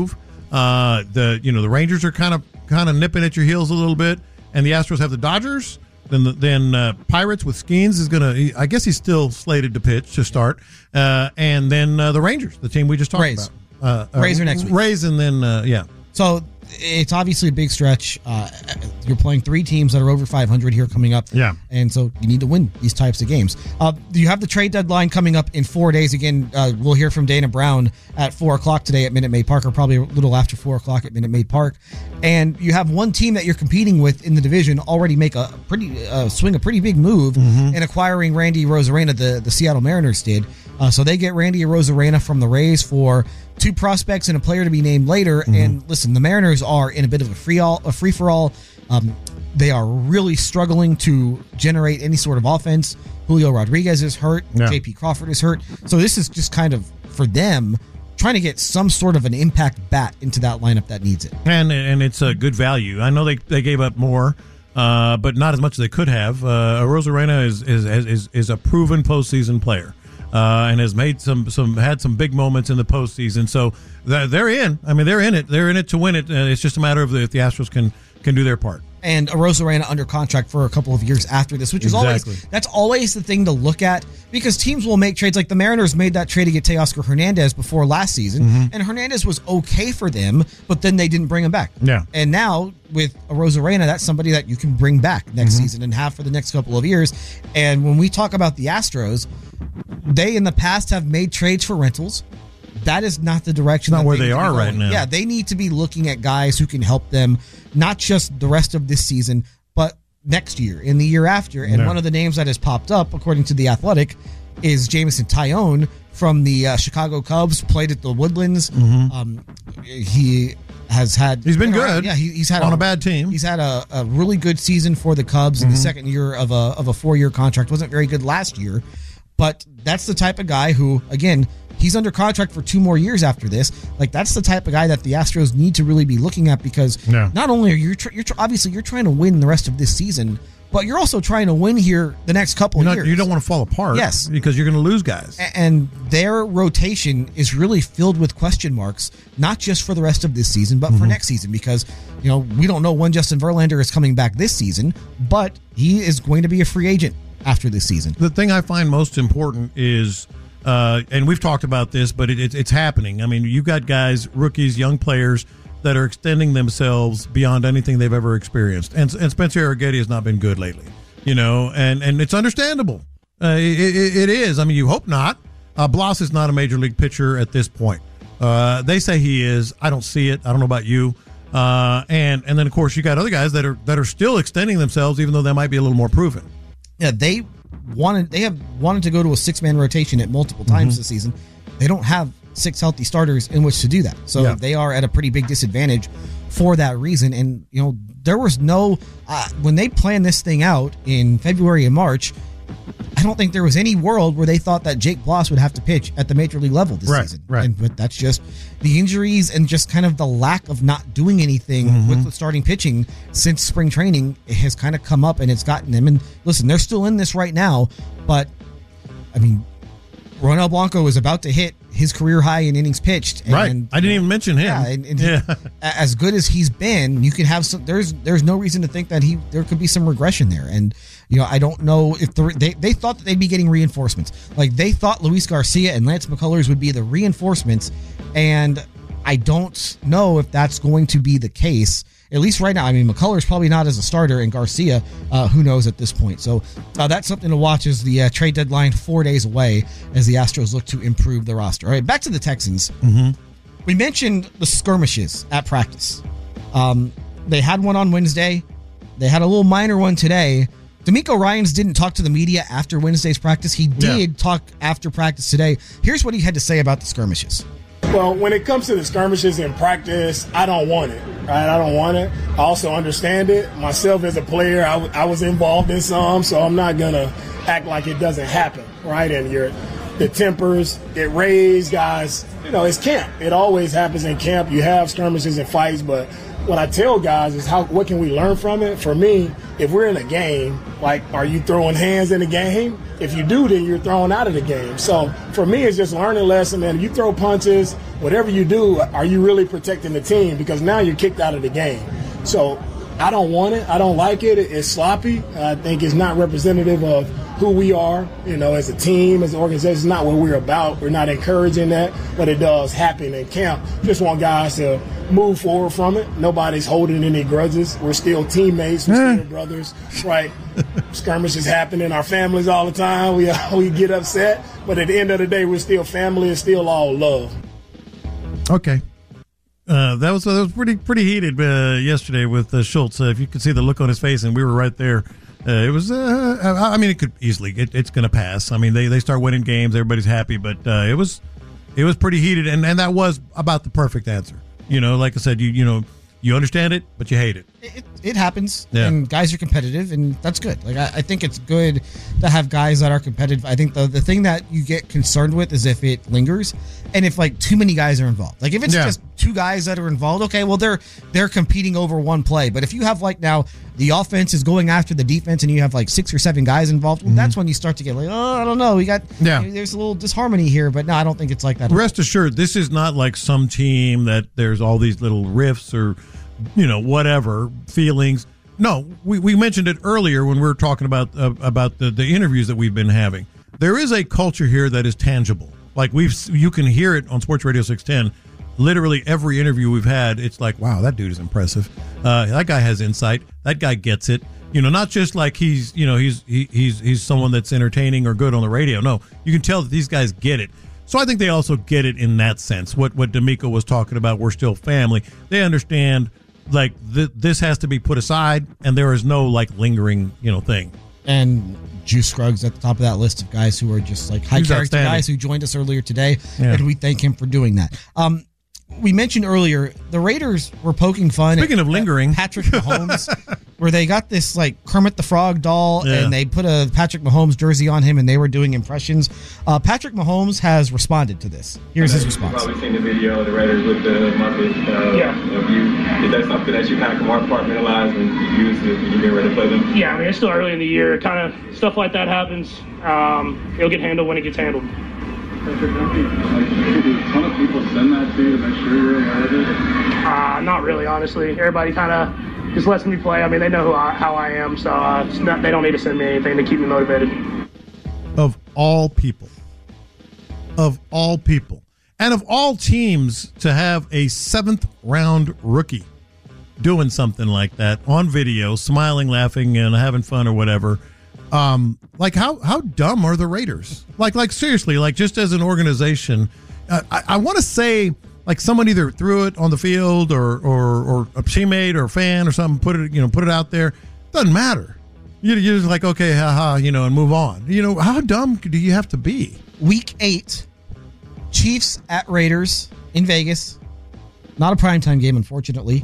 the Rangers are kind of nipping at your heels a little bit, and the Astros have the Dodgers. Then Pirates with Skeens is gonna. I guess he's still slated to pitch to start, and then the Rangers, the team we just talked about. Rays are next week. Rays, and then So it's obviously a big stretch. You're playing 3 teams that are over 500 here coming up. Yeah. And so you need to win these types of games. You have the trade deadline coming up in 4 days. Again, we'll hear from Dana Brown at 4 o'clock today at Minute Maid Park, or probably a little after 4 o'clock at Minute Maid Park. And you have one team that you're competing with in the division already make a pretty big move in acquiring Randy Arozarena. The Seattle Mariners did. So they get Randy Arozarena from the Rays for 2 prospects and a player to be named later. And listen, the Mariners are in a bit of a free-for-all. They are really struggling to generate any sort of offense. Julio Rodriguez is hurt. Yeah. J.P. Crawford is hurt. So this is just kind of, for them, trying to get some sort of an impact bat into that lineup that needs it. And it's a good value. I know they gave up more, but not as much as they could have. Arozarena is a proven postseason player. And has made had some big moments in the postseason. So they're in. I mean, they're in it. They're in it to win it. It's just a matter of if the Astros can do their part. And Arozarena under contract for a couple of years after this, which is always the thing to look at, because teams will make trades. Like the Mariners made that trade to get Teoscar Hernandez before last season, and Hernandez was okay for them, but then they didn't bring him back. Yeah. And now with Arozarena, that's somebody that you can bring back next season and have for the next couple of years. And when we talk about the Astros, they in the past have made trades for rentals. That is not the direction. Not where they are right now. Yeah, they need to be looking at guys who can help them, not just the rest of this season, but next year and the year after. And one of the names that has popped up, according to The Athletic, is Jameson Taillon from the Chicago Cubs. Played at the Woodlands. He has had. He's been good. Yeah, he's had on a bad team. He's had a really good season for the Cubs in the second year of a 4-year contract. Wasn't very good last year, but that's the type of guy who, again, he's under contract for 2 more years after this. Like, that's the type of guy that the Astros need to really be looking at, because not only are you obviously you're trying to win the rest of this season, but you're also trying to win here the next couple of years. You don't want to fall apart, yes, because you're going to lose guys. And their rotation is really filled with question marks, not just for the rest of this season, but for next season, because we don't know when Justin Verlander is coming back this season, but he is going to be a free agent after this season. The thing I find most important is, and we've talked about this, but it's happening. I mean, you've got guys, rookies, young players that are extending themselves beyond anything they've ever experienced. And Spencer Arrighetti has not been good lately, and it's understandable. It is. I mean, you hope not. Blas is not a major league pitcher at this point. They say he is. I don't see it. I don't know about you. And then, of course, you got other guys that are still extending themselves, even though they might be a little more proven. Yeah, they have wanted to go to a 6-man rotation at multiple times this season. They don't have 6 healthy starters in which to do that. So they are at a pretty big disadvantage for that reason. And, there was no, when they planned this thing out in February and March, I don't think there was any world where they thought that Jake Blas would have to pitch at the major league level this season. Right. But that's just the injuries and just kind of the lack of not doing anything with the starting pitching since spring training. It has kind of come up and it's gotten them. And listen, they're still in this right now, but I mean, Ronel Blanco is about to hit his career high in innings pitched. And, I didn't even mention him. Yeah, as good as he's been, you can have some. There's no reason to think that there could be some regression there. And I don't know if they thought that they'd be getting reinforcements. Like they thought Luis Garcia and Lance McCullers would be the reinforcements, and I don't know if that's going to be the case. At least right now. I mean, McCullers probably not as a starter, and Garcia, who knows at this point. So that's something to watch as the trade deadline 4 days away as the Astros look to improve the roster. All right, back to the Texans. We mentioned the skirmishes at practice. They had one on Wednesday. They had a little minor one today. D'Amico Ryans didn't talk to the media after Wednesday's practice. He did talk after practice today. Here's what he had to say about the skirmishes. Well, when it comes to the skirmishes in practice, I don't want it, right? I don't want it. I also understand it. Myself as a player, I was involved in some, so I'm not going to act like it doesn't happen, right? And the tempers get raised, guys. It's camp. It always happens in camp. You have skirmishes and fights, but what I tell guys is what can we learn from it? For me, if we're in a game, like, are you throwing hands in the game? If you do, then you're thrown out of the game. So for me, it's just learning a lesson, man. You throw punches, whatever you do, are you really protecting the team? Because now you're kicked out of the game. So I don't want it. I don't like it. It's sloppy. I think it's not representative of who we are, as a team, as an organization. It's not what we're about. We're not encouraging that, but it does happen in camp. Just want guys to move forward from it. Nobody's holding any grudges. We're still teammates. We're still brothers, right? Skirmishes happen in our families all the time. We get upset, but at the end of the day, we're still family and still all love. Okay. That was pretty heated yesterday with Schultz. If you could see the look on his face, and we were right there. It was. I mean, it could easily. It's going to pass. I mean, they start winning games. Everybody's happy, but it was pretty heated, and that was about the perfect answer. Like I said, you understand it, but you hate it. It happens, and guys are competitive, and that's good. Like I think it's good to have guys that are competitive. I think the thing that you get concerned with is if it lingers, and if like too many guys are involved. Like if it's just two guys that are involved, okay, well they're competing over one play. But if you have like now the offense is going after the defense, and you have like 6 or 7 guys involved, well, that's when you start to get like, oh, I don't know, there's a little disharmony here. But no, I don't think it's like that. Rest assured, this is not like some team that there's all these little rifts or whatever feelings. No, we mentioned it earlier when we were talking about the interviews that we've been having. There is a culture here that is tangible. Like you can hear it on Sports Radio 610. Literally every interview we've had, it's like, wow, that dude is impressive. That guy has insight. That guy gets it. Not just like he's someone that's entertaining or good on the radio. No, you can tell that these guys get it. So I think they also get it in that sense. What D'Amico was talking about, we're still family. They understand like this has to be put aside, and there is no like lingering thing. And Juice Scruggs at the top of that list of guys who are just like high character guys who joined us earlier today, and we thank him for doing that. We mentioned earlier the Raiders were poking fun. Speaking of lingering, Patrick Mahomes, where they got this like Kermit the Frog doll, and they put a Patrick Mahomes jersey on him, and they were doing impressions. Patrick Mahomes has responded to this. Here's his response. You've probably seen the video of the Raiders with the Muppet. Of you. Is that something that you kind of compartmentalize and use when you get ready to play them? Yeah, I mean, it's still early in the year. Kind of stuff like that happens. It'll get handled when it gets handled. Did a ton of people send that to you to make sure you're aware of it? Not really, honestly. Everybody kind of just lets me play. I mean, they know how I am, so they don't need to send me anything to keep me motivated. Of all people, and of all teams, to have a 7th-round rookie doing something like that on video, smiling, laughing, and having fun or whatever. Like how dumb are the Raiders? Like seriously, like just as an organization, I want to say like someone either threw it on the field or a teammate or a fan or something, put it out there. Doesn't matter. You're just like, okay, haha, and move on. How dumb do you have to be? Week 8, Chiefs at Raiders in Vegas. Not a primetime game, unfortunately.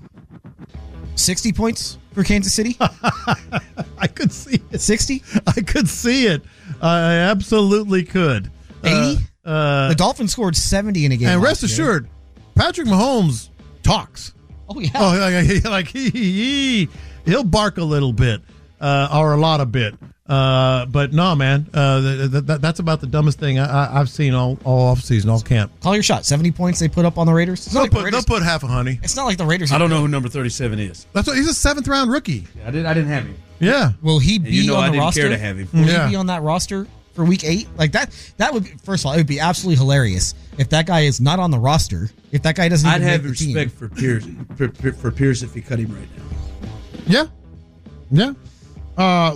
60 points for Kansas City. I could see it. 60? I could see it. I absolutely could. 80? The Dolphins scored 70 in a game. And rest assured, Patrick Mahomes talks. Oh, yeah. Oh, like he'll bark a little bit or a lot of bit. But no, man, that's about the dumbest thing I've seen all offseason, all camp. Call your shot. 70 points they put up on the Raiders. They'll put half a honey. It's not like the Raiders. I don't know who number 37 is. That's what he's a 7th-round rookie. Yeah, I didn't have him. Yeah. Will he be on the roster? I didn't care to have him. Will he be on that roster for Week 8? Like that would be, first of all, it would be absolutely hilarious if that guy is not on the roster. If that guy doesn't, I'd even have make the respect team. for Pierce for Pierce if he cut him right now. Yeah.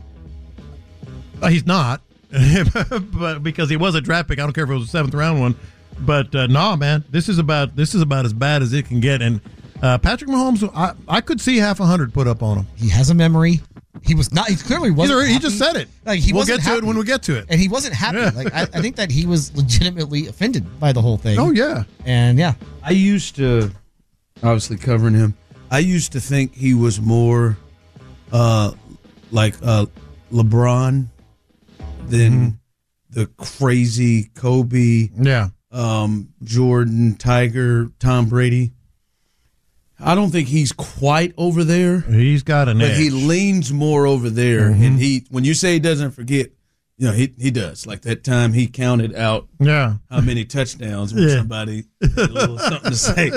He's not, but because he was a draft pick, I don't care if it was a 7th-round one. But no, man, this is about as bad as it can get. And Patrick Mahomes, I could see half 100 put up on him. He has a memory. He was not. He clearly wasn't. He just said it. Like we'll get to it when we get to it. And he wasn't happy. Yeah. Like I think that he was legitimately offended by the whole thing. Oh yeah. And yeah, I used to, obviously covering him, I used to think he was more like LeBron than the crazy Kobe, Jordan, Tiger, Tom Brady. I don't think he's quite over there. He's got an edge. But he leans more over there. And when you say he doesn't forget, he does. Like that time he counted out how many touchdowns when somebody had a little something to say.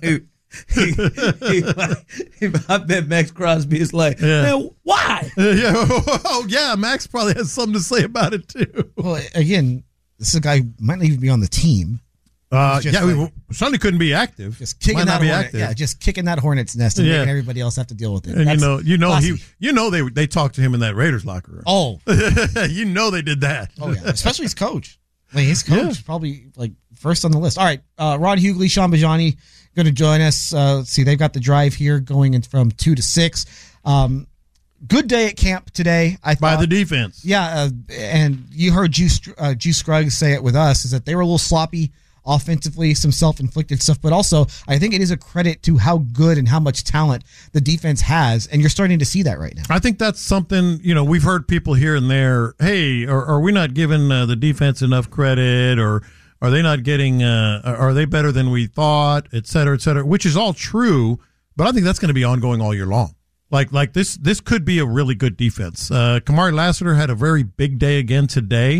I bet Max Crosby is like, man, why? Max probably has something to say about it too. Well, again, this is a guy who might not even be on the team, Sunday couldn't be active. Just kicking that hornet. Yeah, just kicking that hornet's nest and making everybody else have to deal with it. And they talked to him in that Raiders locker room. Oh, they did that. Oh yeah, especially his coach. His coach is probably first on the list. All right, Rod Hughley, Sean Bajani going to join us. Let's see, they've got the drive here going in from 2 to 6. Good day at camp today, I thought. By the defense. Yeah, and you heard Juice Scruggs say it with us, is that they were a little sloppy offensively, some self-inflicted stuff, but also I think it is a credit to how good and how much talent the defense has, and you're starting to see that right now. I think that's something, we've heard people here and there, hey, are we not giving the defense enough credit, or are they not getting, are they better than we thought, et cetera, which is all true, but I think that's going to be ongoing all year long. Like this could be a really good defense. Kamari Lassiter had a very big day again today.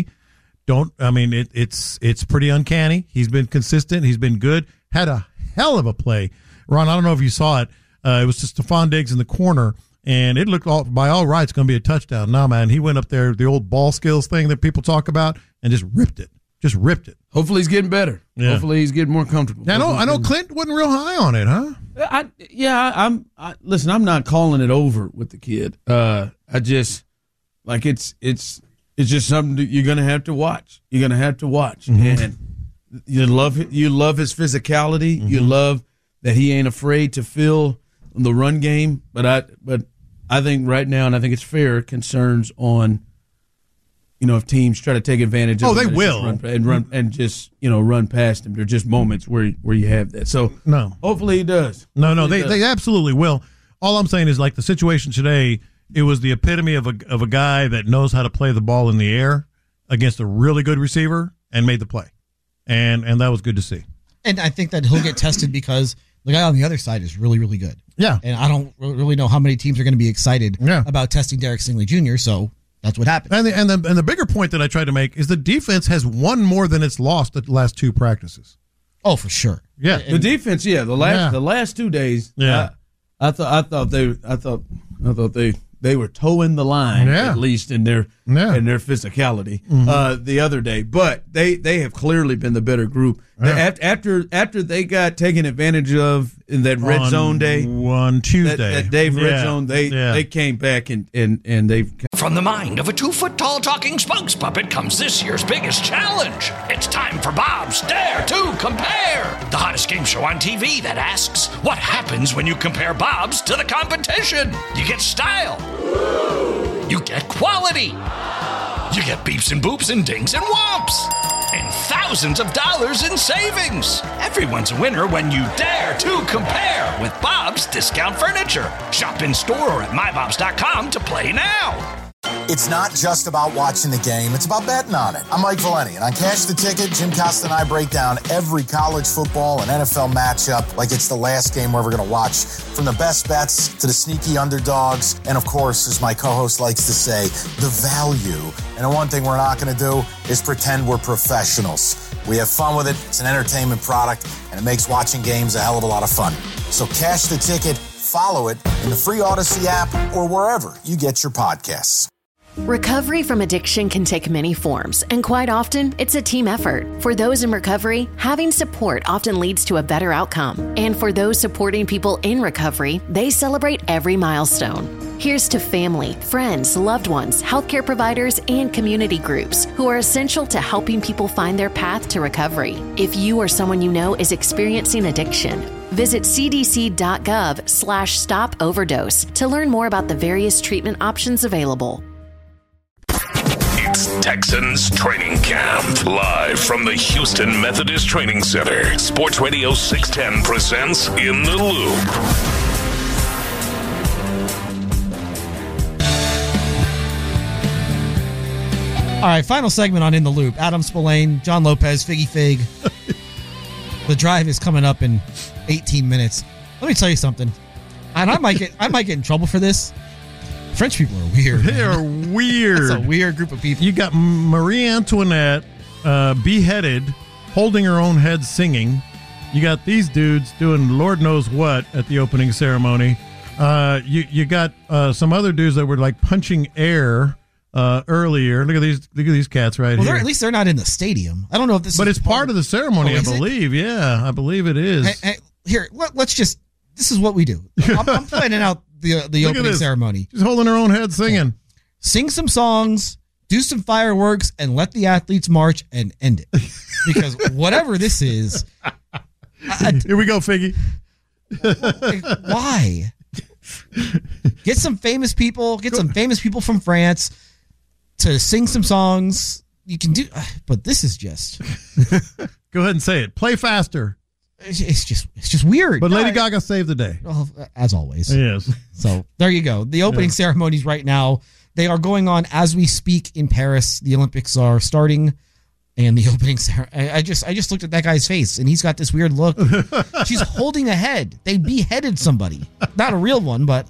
It's pretty uncanny. He's been consistent. He's been good. Had a hell of a play. Ron, I don't know if you saw it. It was just Stephon Diggs in the corner, and it looked by all rights going to be a touchdown. No, man, he went up there, the old ball skills thing that people talk about, and just ripped it. Hopefully he's getting better. Yeah. Hopefully he's getting more comfortable. Yeah, I know Clint wasn't real high on it, huh? Listen, I'm not calling it over with the kid. It's just something that you're going to have to watch. Mm-hmm. And you love his physicality. Mm-hmm. You love that he ain't afraid to fill the run game. But I think right now, and I think it's fair, concerns on, if teams try to take advantage of they will run past him. There are just moments where you have that. So no, hopefully he does. No, they absolutely will. All I'm saying is, like, the situation today, it was the epitome of a guy that knows how to play the ball in the air against a really good receiver and made the play, and that was good to see. And I think that he'll get tested because the guy on the other side is really, really good. Yeah, and I don't really know how many teams are going to be excited about testing Derek Stingley Jr. So that's what happened. And the bigger point that I tried to make is the defense has won more than it's lost the last 2 practices. Oh, for sure. Yeah, the defense. Yeah, the last 2 days. Yeah, I thought they were towing the line, at least in their physicality the other day. But they have clearly been the better group. Yeah. After they got taken advantage of in that red zone day on Tuesday, that Dave red zone, they came back and they've. From the mind of a 2-foot-tall talking spokes puppet comes this year's biggest challenge. It's time for Bob's Dare to Compare, the hottest game show on TV that asks, what happens when you compare Bob's to the competition? You get style. You get quality. You get beeps and boops and dings and whomps. And thousands of dollars in savings. Everyone's a winner when you dare to compare with Bob's Discount Furniture. Shop in store or at mybobs.com to play now. It's not just about watching the game, it's about betting on it. I'm Mike Valeni, and on Cash the Ticket, Jim Costa and I break down every college football and NFL matchup like it's the last game we're ever going to watch. From the best bets to the sneaky underdogs, and of course, as my co-host likes to say, the value. And the one thing we're not going to do is pretend we're professionals. We have fun with it, it's an entertainment product, and it makes watching games a hell of a lot of fun. So Cash the Ticket, follow it in the free Odyssey app or wherever you get your podcasts. Recovery from addiction can take many forms, and quite often, it's a team effort. For those in recovery, having support often leads to a better outcome. And for those supporting people in recovery, they celebrate every milestone. Here's to family, friends, loved ones, healthcare providers, and community groups who are essential to helping people find their path to recovery. If you or someone you know is experiencing addiction, visit cdc.gov/stop overdose to learn more about the various treatment options available. It's Texans Training Camp, live from the Houston Methodist Training Center. Sports Radio 610 presents In the Loop. All right, final segment on In the Loop. Adam Spillane, John Lopez, Figgy Fig. The drive is coming up in 18 minutes. Let me tell you something. And I might get in trouble for this. French people are weird. They are weird. It's a weird group of people. You got Marie Antoinette beheaded, holding her own head singing. You got these dudes doing Lord knows what at the opening ceremony. You got some other dudes that were like punching air earlier. Look at these cats right here. At least they're not in the stadium. I don't know if this, but it's part of the ceremony, I believe. Yeah, I believe it is. Hey, here, let's just. This is what we do. I'm planning out the opening ceremony. She's holding her own head, singing. Okay. Sing some songs, do some fireworks, and let the athletes march and end it. Because whatever this is, here we go, Figgy. Why? Get some famous people. Get some famous people from France to sing some songs. You can do, but this is just. Go ahead and say it. Play faster. It's just weird. But Lady Gaga saved the day. Well, as always. Yes. So there you go. The opening ceremonies right now, they are going on as we speak in Paris. The Olympics are starting, and the opening ceremony. I just looked at that guy's face, and he's got this weird look. She's holding a head. They beheaded somebody. Not a real one, but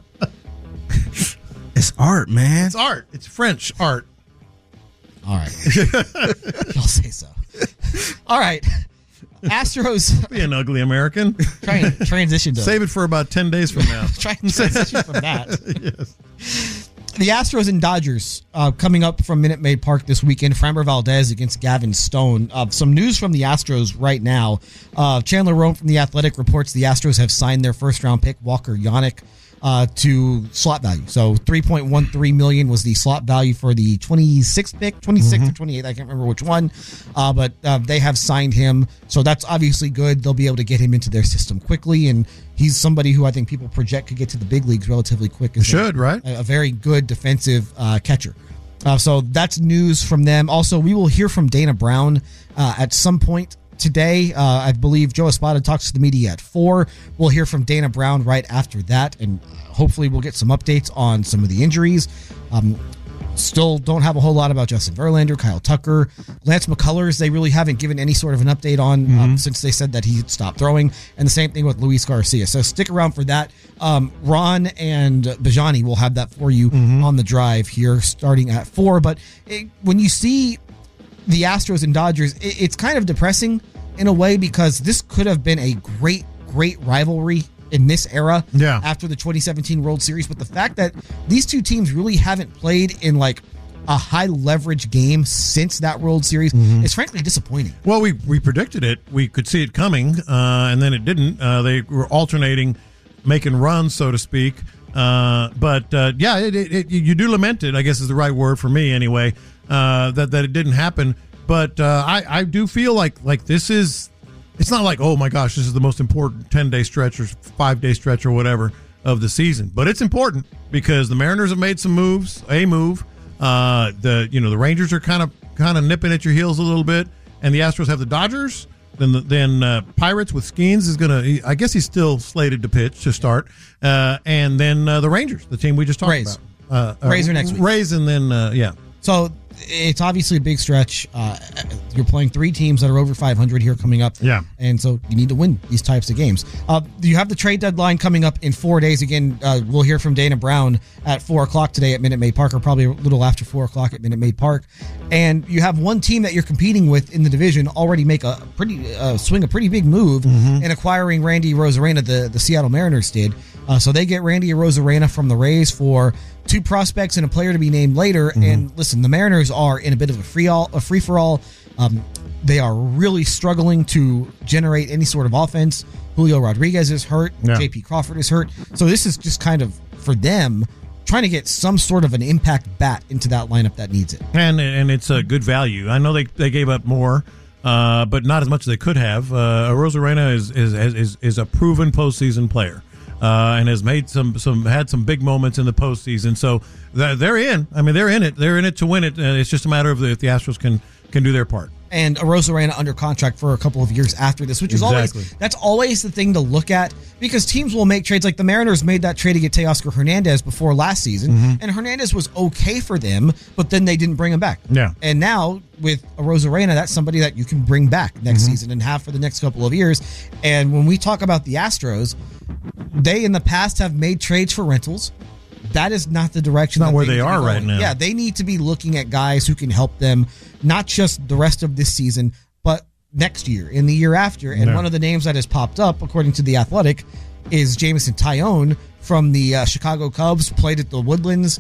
it's art, man. It's art. It's French art. All right. I'll say so. All right. Astros. Be an ugly American. Try and transition to. Save it for about 10 days from now. Try and transition from that. Yes. The Astros and Dodgers coming up from Minute Maid Park this weekend. Framber Valdez against Gavin Stone. Some news from the Astros right now. Chandler Rome from The Athletic reports the Astros have signed their first-round pick, Walker Yannick, to slot value. So $3.13 million was the slot value for the 26th pick, 26th or 28th, I can't remember which one. But they have signed him, so that's obviously good. They'll be able to get him into their system quickly, and he's somebody who I think people project could get to the big leagues relatively quick. Right? A very good defensive catcher. So that's news from them. Also, we will hear from Dana Brown at some point today. I believe Joe Espada talks to the media at 4. We'll hear from Dana Brown right after that, and hopefully we'll get some updates on some of the injuries. Still don't have a whole lot about Justin Verlander, Kyle Tucker, Lance McCullers. They really haven't given any sort of an update on since they said that he stopped throwing, and the same thing with Luis Garcia. So stick around for that. Ron and Bajani will have that for you on the drive here starting at 4. But when you see the Astros and Dodgers, it's kind of depressing in a way, because this could have been a great rivalry in this era after the 2017 World Series. But the fact that these two teams really haven't played in like a high leverage game since that World Series is frankly disappointing. Well, we predicted it. We could see it coming, and then it didn't. They were alternating, making runs, so to speak. But you do lament it, I guess is the right word for me anyway, that it didn't happen. But I do feel like this is, it's not like, oh my gosh, this is the most important 10-day stretch or 5-day stretch or whatever of the season. But it's important because the Mariners have made some moves, the Rangers are kind of nipping at your heels a little bit, and the Astros have the Dodgers. Then Pirates with Skeens is going to, I guess he's still slated to pitch to start. And then the Rangers, the team we just talked about. Rays are next week. Rays, and then, So it's obviously a big stretch. You're playing 3 teams that are over 500 here coming up. Yeah. And so you need to win these types of games. You have the trade deadline coming up in 4 days. Again, we'll hear from Dana Brown at 4 o'clock today at Minute Maid Park, or probably a little after 4 o'clock at Minute Maid Park. And you have one team that you're competing with in the division already make a pretty big move in acquiring Randy Arozarena. The Seattle Mariners did. So they get Randy Arozarena from the Rays for 2 prospects and a player to be named later. And listen, the Mariners are in a bit of a free-for-all. They are really struggling to generate any sort of offense. Julio Rodriguez is hurt. J.P. Crawford is hurt. So this is just kind of, for them, trying to get some sort of an impact bat into that lineup that needs it. And it's a good value. I know they gave up more, but not as much as they could have. Arozarena is a proven postseason player. And has made had some big moments in the postseason. So they're in. I mean, they're in it. They're in it to win it. It's just a matter of if the Astros can do their part. And Arozarena under contract for a couple of years after this, which is always the thing to look at, because teams will make trades. Like the Mariners made that trade to get Teoscar Hernandez before last season, and Hernandez was okay for them, but then they didn't bring him back. Yeah. And now with Arozarena, that's somebody that you can bring back next season and have for the next couple of years. And when we talk about the Astros, they in the past have made trades for rentals. That is not the direction. Not where they are right now. Yeah, they need to be looking at guys who can help them, not just the rest of this season, but next year and the year after. And one of the names that has popped up, according to The Athletic, is Jameson Taillon from the Chicago Cubs, played at the Woodlands.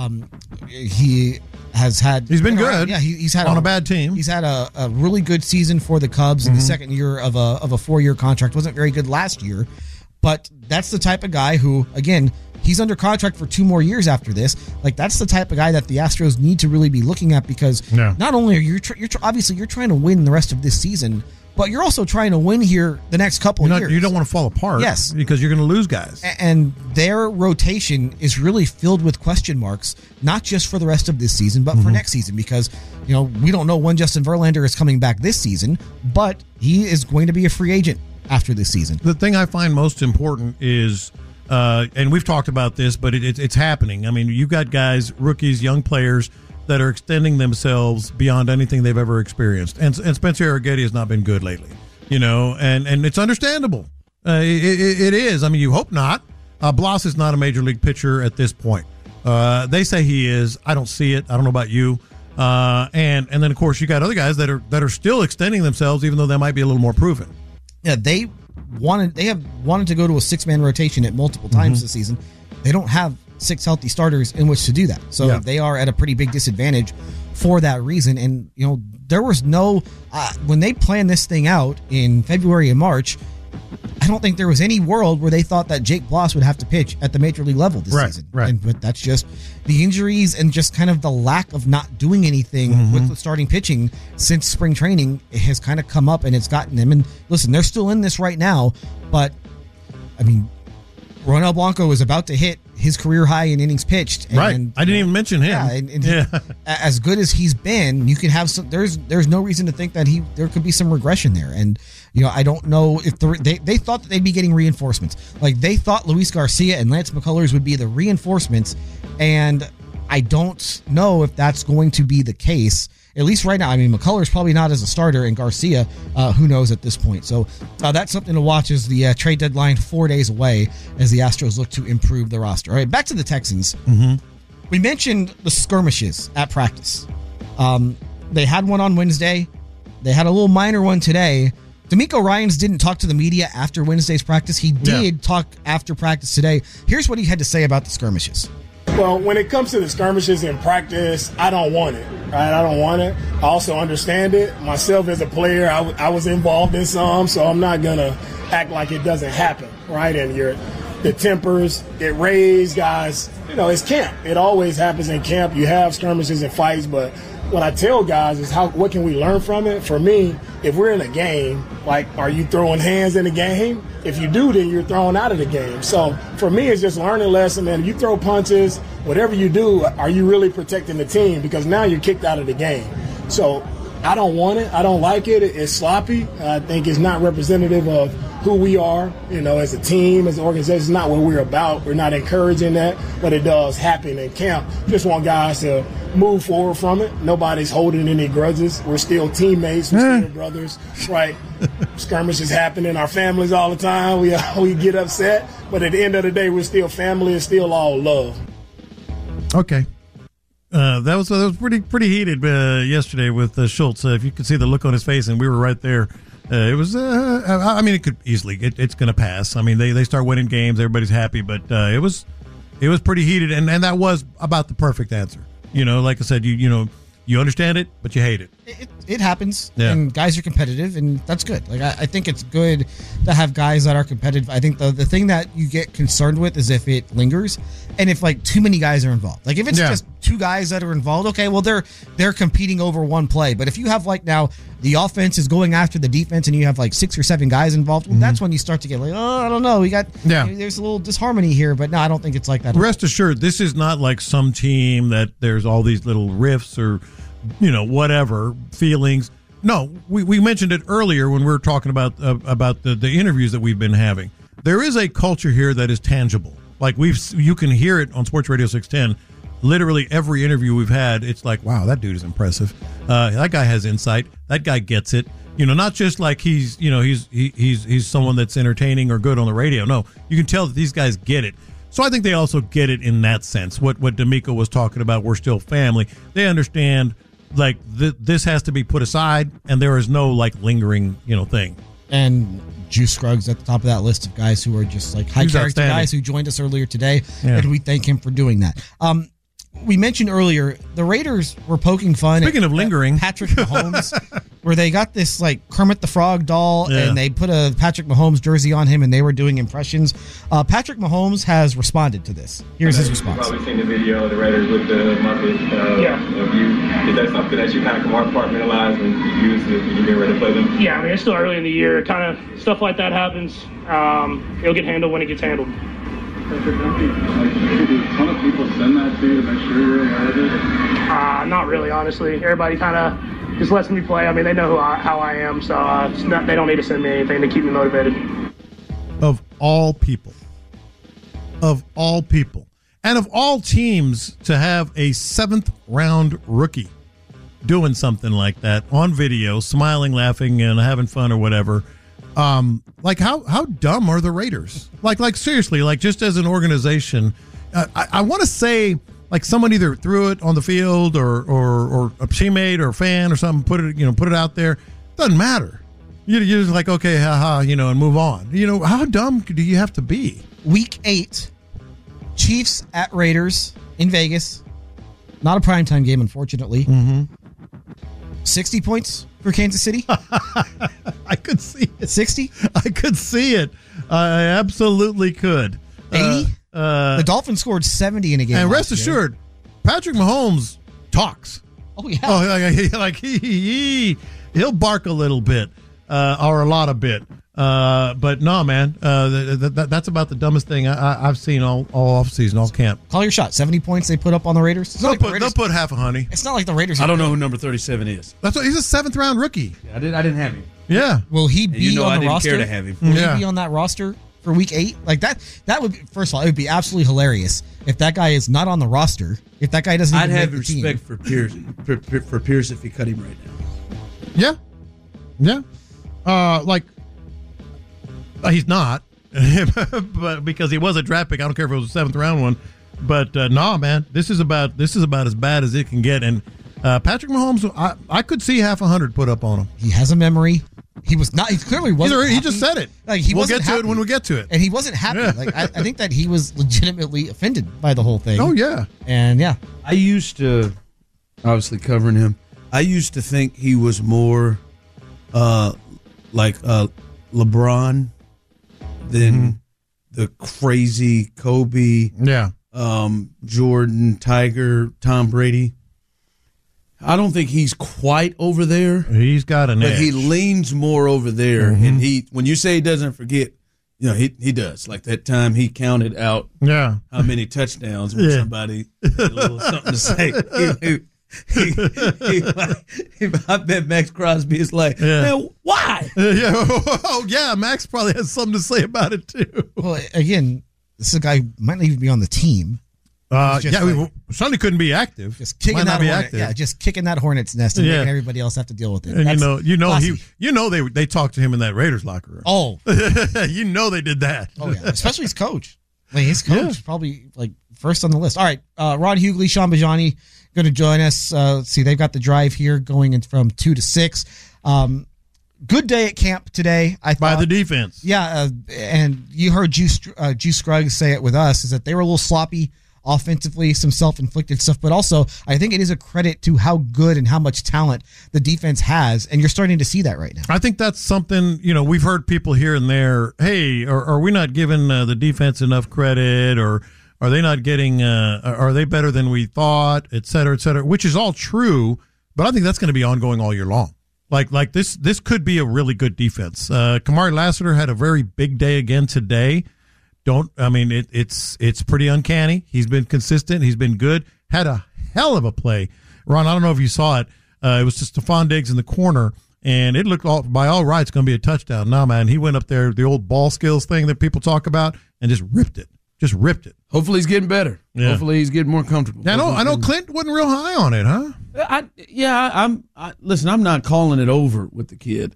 He has had. He's been good. Yeah, he's had on a bad team. He's had a really good season for the Cubs in the second year of a 4-year contract. Wasn't very good last year, but that's the type of guy who, again, he's under contract for 2 more years after this. Like, that's the type of guy that the Astros need to really be looking at, because not only are you're obviously you're trying to win the rest of this season, but you're also trying to win here the next couple of years. You don't want to fall apart, yes, because you're going to lose guys. And their rotation is really filled with question marks, not just for the rest of this season, but for next season, because we don't know when Justin Verlander is coming back this season, but he is going to be a free agent after this season. The thing I find most important is, and we've talked about this, but it's happening. I mean, you've got guys, rookies, young players that are extending themselves beyond anything they've ever experienced. And Spencer Arrighetti has not been good lately, and it's understandable. It is. I mean, you hope not. Blas is not a major league pitcher at this point. They say he is. I don't see it. I don't know about you. And then, of course, you got other guys that are still extending themselves, even though they might be a little more proven. Yeah, they have wanted to go to a 6-man rotation at multiple times this season. They don't have 6 healthy starters in which to do that. So they are at a pretty big disadvantage for that reason. And, there was no, when they planned this thing out in February and March, I don't think there was any world where they thought that Jake Blas would have to pitch at the major league level this season. Right. But that's just the injuries and just kind of the lack of not doing anything with the starting pitching since spring training. It has kind of come up and it's gotten them. And listen, they're still in this right now, but I mean, Ronel Blanco is about to hit his career high in innings pitched. And, I didn't even mention him. Yeah, as good as he's been, you can have some. There's no reason to think that there could be some regression there. And I don't know if they thought that they'd be getting reinforcements. Like, they thought Luis Garcia and Lance McCullers would be the reinforcements, and I don't know if that's going to be the case. At least right now. I mean, McCullers probably not as a starter, and Garcia, who knows at this point. So that's something to watch as the trade deadline 4 days away as the Astros look to improve the roster. All right, back to the Texans. We mentioned the skirmishes at practice. They had one on Wednesday. They had a little minor one today. D'Amico Ryans didn't talk to the media after Wednesday's practice. He did talk after practice today. Here's what he had to say about the skirmishes. Well, when it comes to the skirmishes in practice, I don't want it, right? I don't want it. I also understand it. Myself as a player, I was involved in some, so I'm not going to act like it doesn't happen, right? And the tempers get raised, guys. It's camp. It always happens in camp. You have skirmishes and fights, but what I tell guys is what can we learn from it? For me, if we're in a game, are you throwing hands in the game? If you do, then you're thrown out of the game. So for me, it's just learning lesson, man. If you throw punches, whatever you do, are you really protecting the team? Because now you're kicked out of the game. So I don't want it. I don't like it. It's sloppy. I think it's not representative of who we are, as a team, as an organization. It's not what we're about. We're not encouraging that, but it does happen in camp. Just want guys to move forward from it. Nobody's holding any grudges. We're still teammates. We're still brothers, right? Skirmishes happen in our families all the time. We get upset, but at the end of the day, we're still family. It's still all love. Okay. That was pretty heated yesterday with Schultz. If you could see the look on his face, and we were right there. It was. I mean, it could easily. It's going to pass. I mean, they start winning games. Everybody's happy, but it was pretty heated, and that was about the perfect answer. Like I said, you understand it, but you hate it. It happens, and guys are competitive, and that's good. I think it's good to have guys that are competitive. I think the thing that you get concerned with is if it lingers, and if too many guys are involved. If it's just 2 guys that are involved, okay, well they're competing over one play. But if you have now the offense is going after the defense, and you have 6 or 7 guys involved, well, that's when you start to get I don't know, there's a little disharmony here. But no, I don't think it's like that. Rest assured, this is not like some team that there's all these little riffs or whatever feelings. No, we mentioned it earlier when we were talking about the interviews that we've been having. There is a culture here that is tangible. You can hear it on Sports Radio 610. Literally every interview we've had, it's wow, that dude is impressive. That guy has insight. That guy gets it. Not just he's someone that's entertaining or good on the radio. No, you can tell that these guys get it. So I think they also get it in that sense. What D'Amico was talking about, we're still family. They understand this has to be put aside, and there is no lingering thing. And Juice Scruggs at the top of that list of guys who are just like high character guys who joined us earlier today, and we thank him for doing that. We mentioned earlier the Raiders were poking fun. Speaking of lingering, Patrick Mahomes, where they got this like Kermit the Frog doll, and they put a Patrick Mahomes jersey on him, and they were doing impressions. Patrick Mahomes has responded to this. Here's his response. You've probably seen the video of the Raiders with the Muppet of you. Is that something that you kind of compartmentalize and use when you get ready to play them? Yeah, I mean, it's still early in the year. Kind of stuff like that happens. It'll get handled when it gets handled. Did a ton of people send that to you to make sure you're aware of it? Not really, honestly. Everybody kind of just lets me play. I mean, they know how I am, so they don't need to send me anything to keep me motivated. Of all people. Of all people. And of all teams to have a 7th-round rookie doing something like that on video, smiling, laughing, and having fun or whatever. Like how dumb are the Raiders? Like seriously, like just as an organization, I want to say like someone either threw it on the field or a teammate or a fan or something, put it out there. Doesn't matter. You're just like, okay, haha, and move on. How dumb do you have to be? Week 8, Chiefs at Raiders in Vegas. Not a primetime game, unfortunately. 60 points for Kansas City. I could see it. 60? I could see it. I absolutely could. 80? The Dolphins scored 70 in a game. And rest assured, Patrick Mahomes talks. Oh, yeah. Oh, like he'll bark a little bit or a lot of bit. But no, man, that's about the dumbest thing I've seen all offseason, all camp. Call your shot. 70 points they put up on the Raiders. They'll put half a honey. It's not like the Raiders. I don't know who number 37 is. That's what, he's a 7th-round rookie. Yeah, I didn't have him. Yeah. Will he be on the roster? I didn't care to have him. Will he be on that roster for Week 8? Like that would be, first of all, it would be absolutely hilarious if that guy is not on the roster. If that guy doesn't, I'd even have make the respect team. for Pierce for Pierce if he cut him right now. Yeah. He's not, but because he was a draft pick, I don't care if it was a 7th-round one. But man, this is about as bad as it can get. And Patrick Mahomes, I could see half 100 put up on him. He has a memory. He was not. He clearly wasn't. He just said it. Like he we'll wasn't get to happy. it when we get to it. And he wasn't happy. Yeah. Like I think that he was legitimately offended by the whole thing. Oh yeah. And yeah, I used to, obviously covering him, I used to think he was more like LeBron than the crazy Kobe, Jordan, Tiger, Tom Brady. I don't think he's quite over there. He's got an edge. But he leans more over there. And when you say he doesn't forget, he does. Like that time he counted out how many touchdowns when somebody had a little something to say. I bet Max Crosby is like, man, why? Oh, yeah. Max probably has something to say about it, too. Well, again, this is a guy who might not even be on the team. Sonny couldn't be active. Just kicking that hornet, just kicking that hornet's nest and making everybody else have to deal with it. And they talked to him in that Raiders locker room. Oh, they did that. Oh yeah, especially his coach. Like his coach probably like first on the list. All right, Rod Hughley, Sean Bajani going to join us. Let's see, they've got the drive here going in from 2 to 6. Good day at camp today. I thought, by the defense. Yeah, and you heard Juice Scruggs say it with us, is that they were a little sloppy offensively, some self-inflicted stuff, but also I think it is a credit to how good and how much talent the defense has, and you're starting to see that right now. I think that's something, we've heard people here and there, hey, are we not giving the defense enough credit, or are they not getting, are they better than we thought, et cetera, which is all true, but I think that's going to be ongoing all year long. Like this could be a really good defense. Kamari Lassiter had a very big day again today. It's pretty uncanny. He's been consistent. He's been good. Had a hell of a play. Ron, I don't know if you saw it. It was just Stephon Diggs in the corner, and it looked by all rights going to be a touchdown. No, man, he went up there, the old ball skills thing that people talk about, and just ripped it. Hopefully he's getting better. Yeah. Hopefully he's getting more comfortable. Yeah, I know Clint wasn't real high on it, huh? Listen, I'm not calling it over with the kid.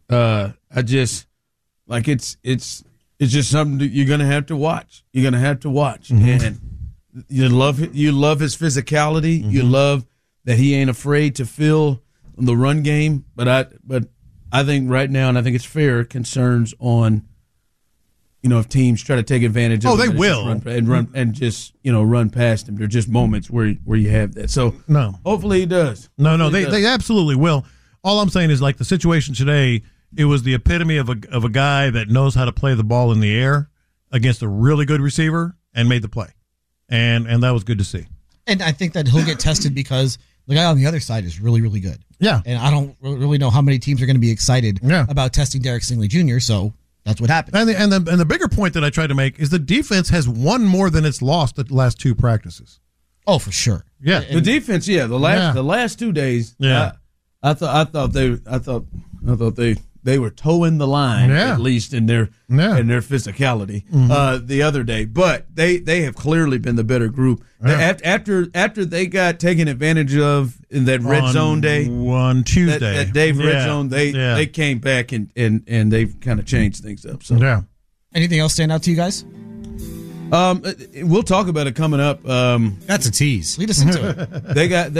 It's just something that you're going to have to watch. And you love his physicality. You love that he ain't afraid to fill the run game. But I think right now, and I think it's fair, concerns on, if teams try to take advantage of they them will. and just run past them. There are just moments where you have that. So no, hopefully he does. No, they absolutely will. All I'm saying is, like, the situation today, it was the epitome of a guy that knows how to play the ball in the air against a really good receiver and made the play. And that was good to see. And I think that he'll get tested because the guy on the other side is really, really good. Yeah. And I don't really know how many teams are going to be excited about testing Derek Stingley Jr., so that's what happened. And the bigger point that I tried to make is the defense has won more than it's lost the last 2 practices. Oh, for sure. Yeah. The defense, the last 2 days, I thought they were towing the line, at least in their physicality the other day. But they have clearly been the better group. After they got taken advantage of in that red zone day on Tuesday, that Dave red zone, they came back and they've kind of changed things up. So anything else stand out to you guys? We'll talk about it coming up. That's a tease. Lead us into it. They got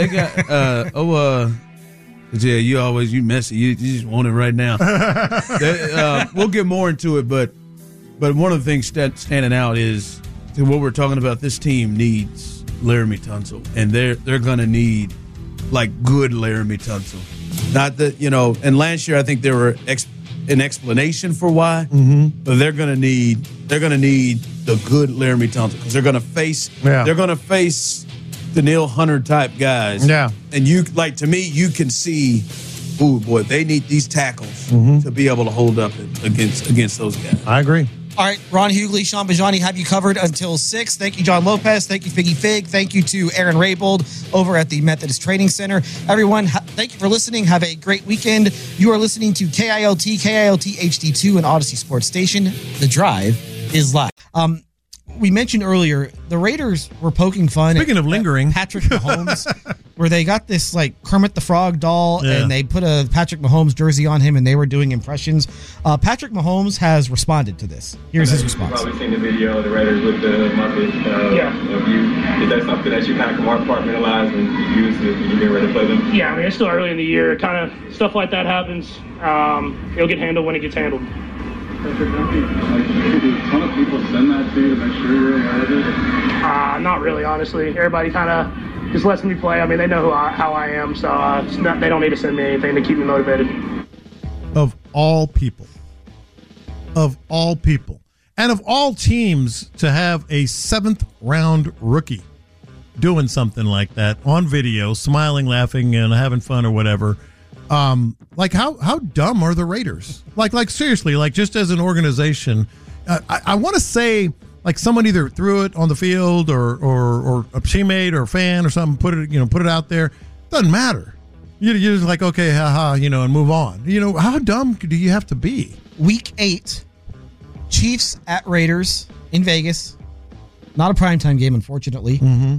yeah, you messy. You just want it right now. We'll get more into it, but one of the things standing out is what we're talking about. This team needs Laramie Tunsil, and they're going to need good Laramie Tunsil. Not that and last year I think there were an explanation for why, but they're going to need the good Laramie Tunsil because they're going to face Danielle Hunter type guys. Yeah. And you to me, you can see, ooh boy, they need these tackles to be able to hold up against those guys. I agree. All right, Ron Hughley, Sean Bajani have you covered until 6. Thank you, John Lopez. Thank you, Figgy Fig. Thank you to Aaron Raybold over at the Methodist Training Center. Everyone, thank you for listening. Have a great weekend. You are listening to KILT HD2 and Odyssey Sports Station. The Drive is live. We mentioned earlier the Raiders were poking fun. Speaking of lingering, Patrick Mahomes, where they got this Kermit the Frog doll and they put a Patrick Mahomes jersey on him and they were doing impressions. Patrick Mahomes has responded to this. Here's his response. You've probably seen the video of the Raiders with the Muppet of you. Is that something that you kind of compartmentalize and use when you get ready to play them? Yeah, I mean, it's still early in the year. Kind of stuff like that happens. It'll get handled when it gets handled. Patrick, did a ton of people send that to you to make sure you're aware of it? Not really, honestly. Everybody kind of just lets me play. I mean, they know how I am, so they don't need to send me anything to keep me motivated. Of all people, and of all teams to have a 7th-round rookie doing something like that on video, smiling, laughing, and having fun or whatever. How dumb are the Raiders? Like seriously, just as an organization, I want to say someone either threw it on the field or a teammate or a fan or something put it out there. Doesn't matter. You're just okay, haha, and move on. How dumb do you have to be? Week 8, Chiefs at Raiders in Vegas. Not a primetime game, unfortunately.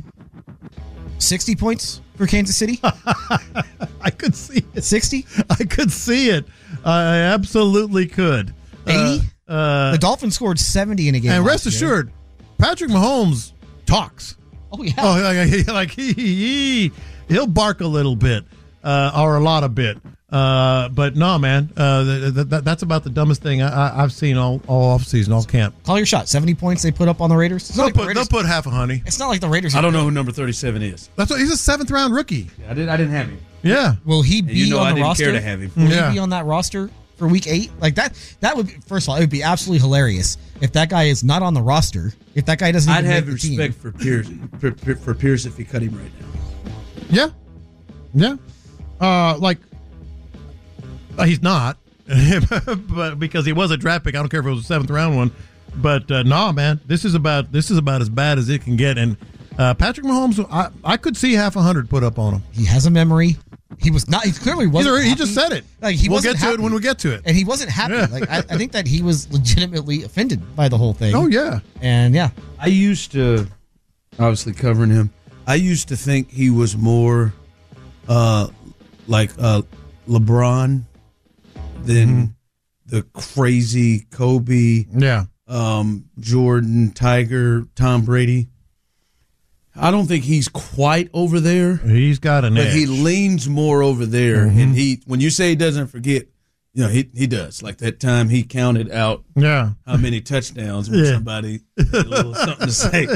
60 points for Kansas City. I could see it. 60? I could see it. I absolutely could. 80? The Dolphins scored 70 in a game. And rest assured, Patrick Mahomes talks. Oh, yeah. He'll bark a little bit or a lot of bit. But no, man, that's about the dumbest thing I've seen all offseason, all camp. Call your shot. 70 points they put up on the Raiders. They'll put half a honey. It's not like the Raiders. I don't know who number 37 is. He's a 7th-round rookie. Yeah, I didn't have him. Yeah. Will he be on the roster? Care to have him. Will he be on that roster for Week 8? That would be, first of all, it would be absolutely hilarious if that guy is not on the roster. If that guy doesn't, I'd even have make the respect team. for Pierce if he cut him right now. Yeah. He's not, but because he was a draft pick, I don't care if it was a 7th-round one. But no, man, this is about as bad as it can get. And Patrick Mahomes, I could see half 100 put up on him. He has a memory. He was not. He clearly wasn't. He just said it. We'll get to it when we get to it. And he wasn't happy. I think that he was legitimately offended by the whole thing. Oh yeah. And yeah, I used to, obviously covering him, I used to think he was more LeBron than the crazy Kobe, Jordan, Tiger, Tom Brady. I don't think he's quite over there. He's got an edge. But he leans more over there. And when you say he doesn't forget, he does. Like that time he counted out how many touchdowns when somebody had a little something to say.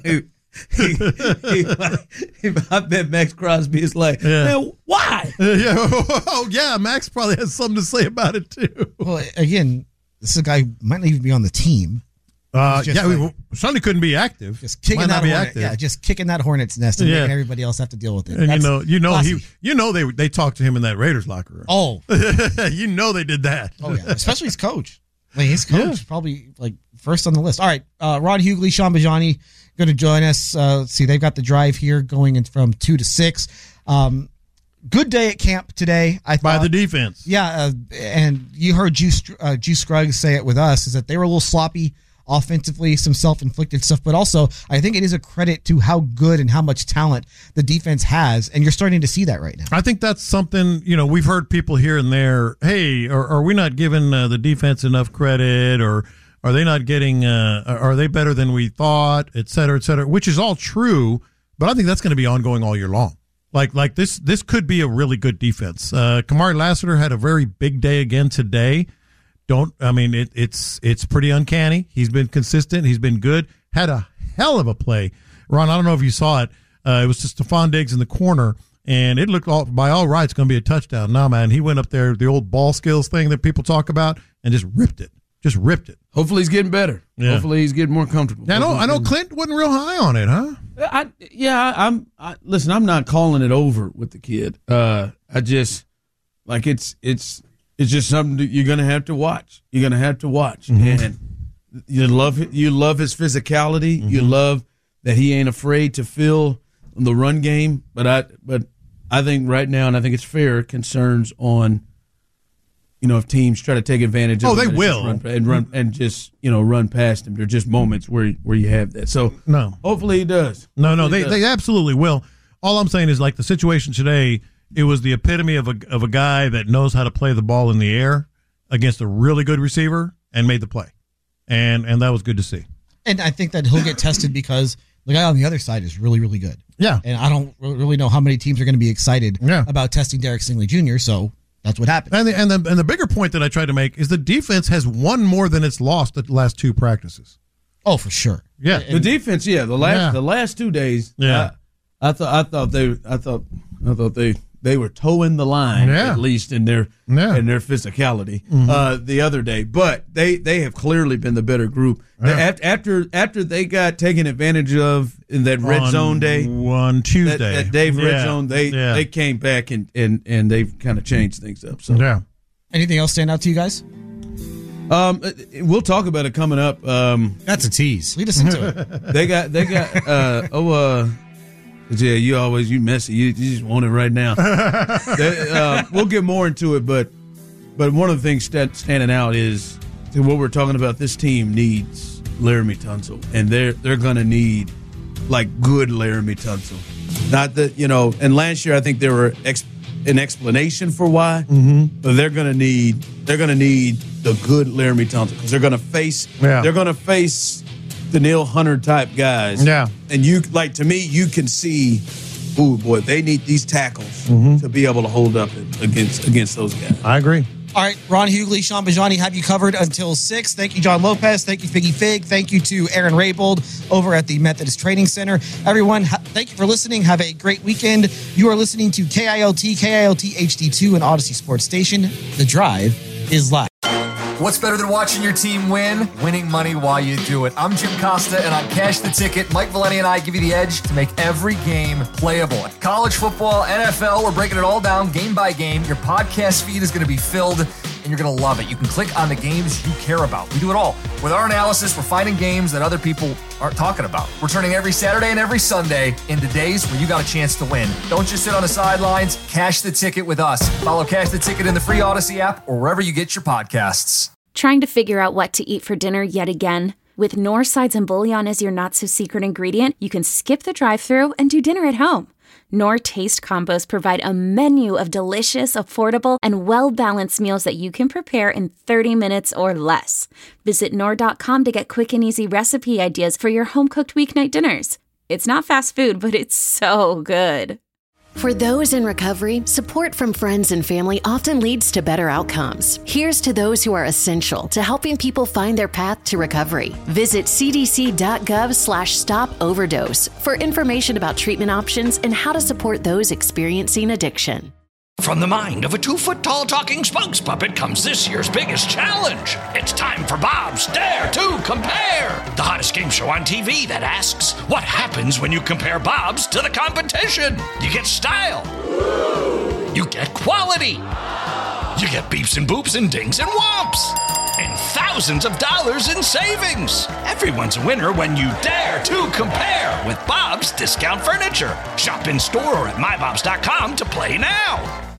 I bet Max Crosby is like, man, why? Oh, yeah, Max probably has something to say about it, too. Well, again, this is a guy who might not even be on the team. Sonny couldn't be active. Just kicking that hornet, just kicking that hornet's nest and making everybody else have to deal with it. And they talked to him in that Raiders locker room. Oh, they did that. Oh yeah, especially his coach. Like his coach probably like first on the list. All right, Ron Hughley, Sean Bajani going to join us. Let's see, they've got the drive here going in from 2 to 6. Good day at camp today. I thought, by the defense. Yeah, and you heard Juice Scruggs say it with us, is that they were a little sloppy offensively, some self-inflicted stuff, but also I think it is a credit to how good and how much talent the defense has, and you're starting to see that right now. I think that's something, we've heard people here and there, hey, are we not giving the defense enough credit, or are they not getting, are they better than we thought, et cetera, which is all true, but I think that's going to be ongoing all year long. Like this could be a really good defense. Kamari Lassiter had a very big day again today. It's pretty uncanny. He's been consistent. He's been good. Had a hell of a play. Ron, I don't know if you saw it. It was just Stephon Diggs in the corner, and it looked by all rights going to be a touchdown. No, man, he went up there, the old ball skills thing that people talk about, and just ripped it. Hopefully he's getting better. Yeah. Hopefully he's getting more comfortable. Yeah, I know Clint wasn't real high on it, huh? Listen, I'm not calling it over with the kid. It's just something that you're going to have to watch. Mm-hmm. And you love his physicality. Mm-hmm. You love that he ain't afraid to fill the run game. But I think right now, and I think it's fair, concerns on, if teams try to take advantage of him. Oh, they will. Run past him. There are just moments where you have that. So hopefully he does. No, they absolutely will. All I'm saying is, like, the situation today, it was the epitome of a guy that knows how to play the ball in the air against a really good receiver and made the play. And that was good to see. And I think that he'll get tested because the guy on the other side is really, really good. Yeah. And I don't really know how many teams are going to be excited about testing Derek Stingley Jr., so that's what happened. And the bigger point that I tried to make is the defense has won more than it's lost the last 2 practices. Oh, for sure. Yeah. The defense, the last 2 days, I thought they were towing the line, at least in their physicality the other day. But they have clearly been the better group. Yeah. After they got taken advantage of in that red zone day on Tuesday, that Dave red zone, they came back and they've kind of changed things up. So anything else stand out to you guys? We'll talk about it coming up. That's a tease. Lead us into it. They got yeah, you messy. You just want it right now. We'll get more into it, but one of the things standing out is what we're talking about. This team needs Laramie Tunsil, and they're going to need good Laramie Tunsil. Not that and last year I think there were an explanation for why, but they're going to need the good Laramie Tunsil because they're going to face the Neil Hunter type guys. Yeah. And you to me, you can see, ooh boy, they need these tackles to be able to hold up against those guys. I agree. All right, Ron Hughley, Sean Bajani have you covered until 6. Thank you, John Lopez. Thank you, Figgy Fig. Thank you to Aaron Raybold over at the Methodist Training Center. Everyone, thank you for listening. Have a great weekend. You are listening to KILT HD2 and Odyssey Sports Station. The Drive is live. What's better than watching your team win? Winning money while you do it. I'm Jim Costa, and on Cash the Ticket, Mike Valeni and I give you the edge to make every game playable. College football, NFL, we're breaking it all down game by game. Your podcast feed is going to be filled, and you're going to love it. You can click on the games you care about. We do it all. With our analysis, we're finding games that other people aren't talking about. We're turning every Saturday and every Sunday into days where you got a chance to win. Don't just sit on the sidelines. Cash the Ticket with us. Follow Cash the Ticket in the free Odyssey app or wherever you get your podcasts. Trying to figure out what to eat for dinner yet again? With Knorr Sides and Bouillon as your not-so-secret ingredient, you can skip the drive-thru and do dinner at home. Knorr Taste Combos provide a menu of delicious, affordable, and well-balanced meals that you can prepare in 30 minutes or less. Visit Knorr.com to get quick and easy recipe ideas for your home-cooked weeknight dinners. It's not fast food, but it's so good. For those in recovery, support from friends and family often leads to better outcomes. Here's to those who are essential to helping people find their path to recovery. Visit cdc.gov/stop-overdose for information about treatment options and how to support those experiencing addiction. From the mind of a 2-foot-tall talking spokes puppet comes this year's biggest challenge. It's time for Bob's Dare to Compare, the hottest game show on TV that asks, what happens when you compare Bob's to the competition? You get style. You get quality. You get beeps and boops and dings and whomps. And thousands of dollars in savings. Everyone's a winner when you dare to compare with Bob's Discount Furniture. Shop in store or at mybobs.com to play now.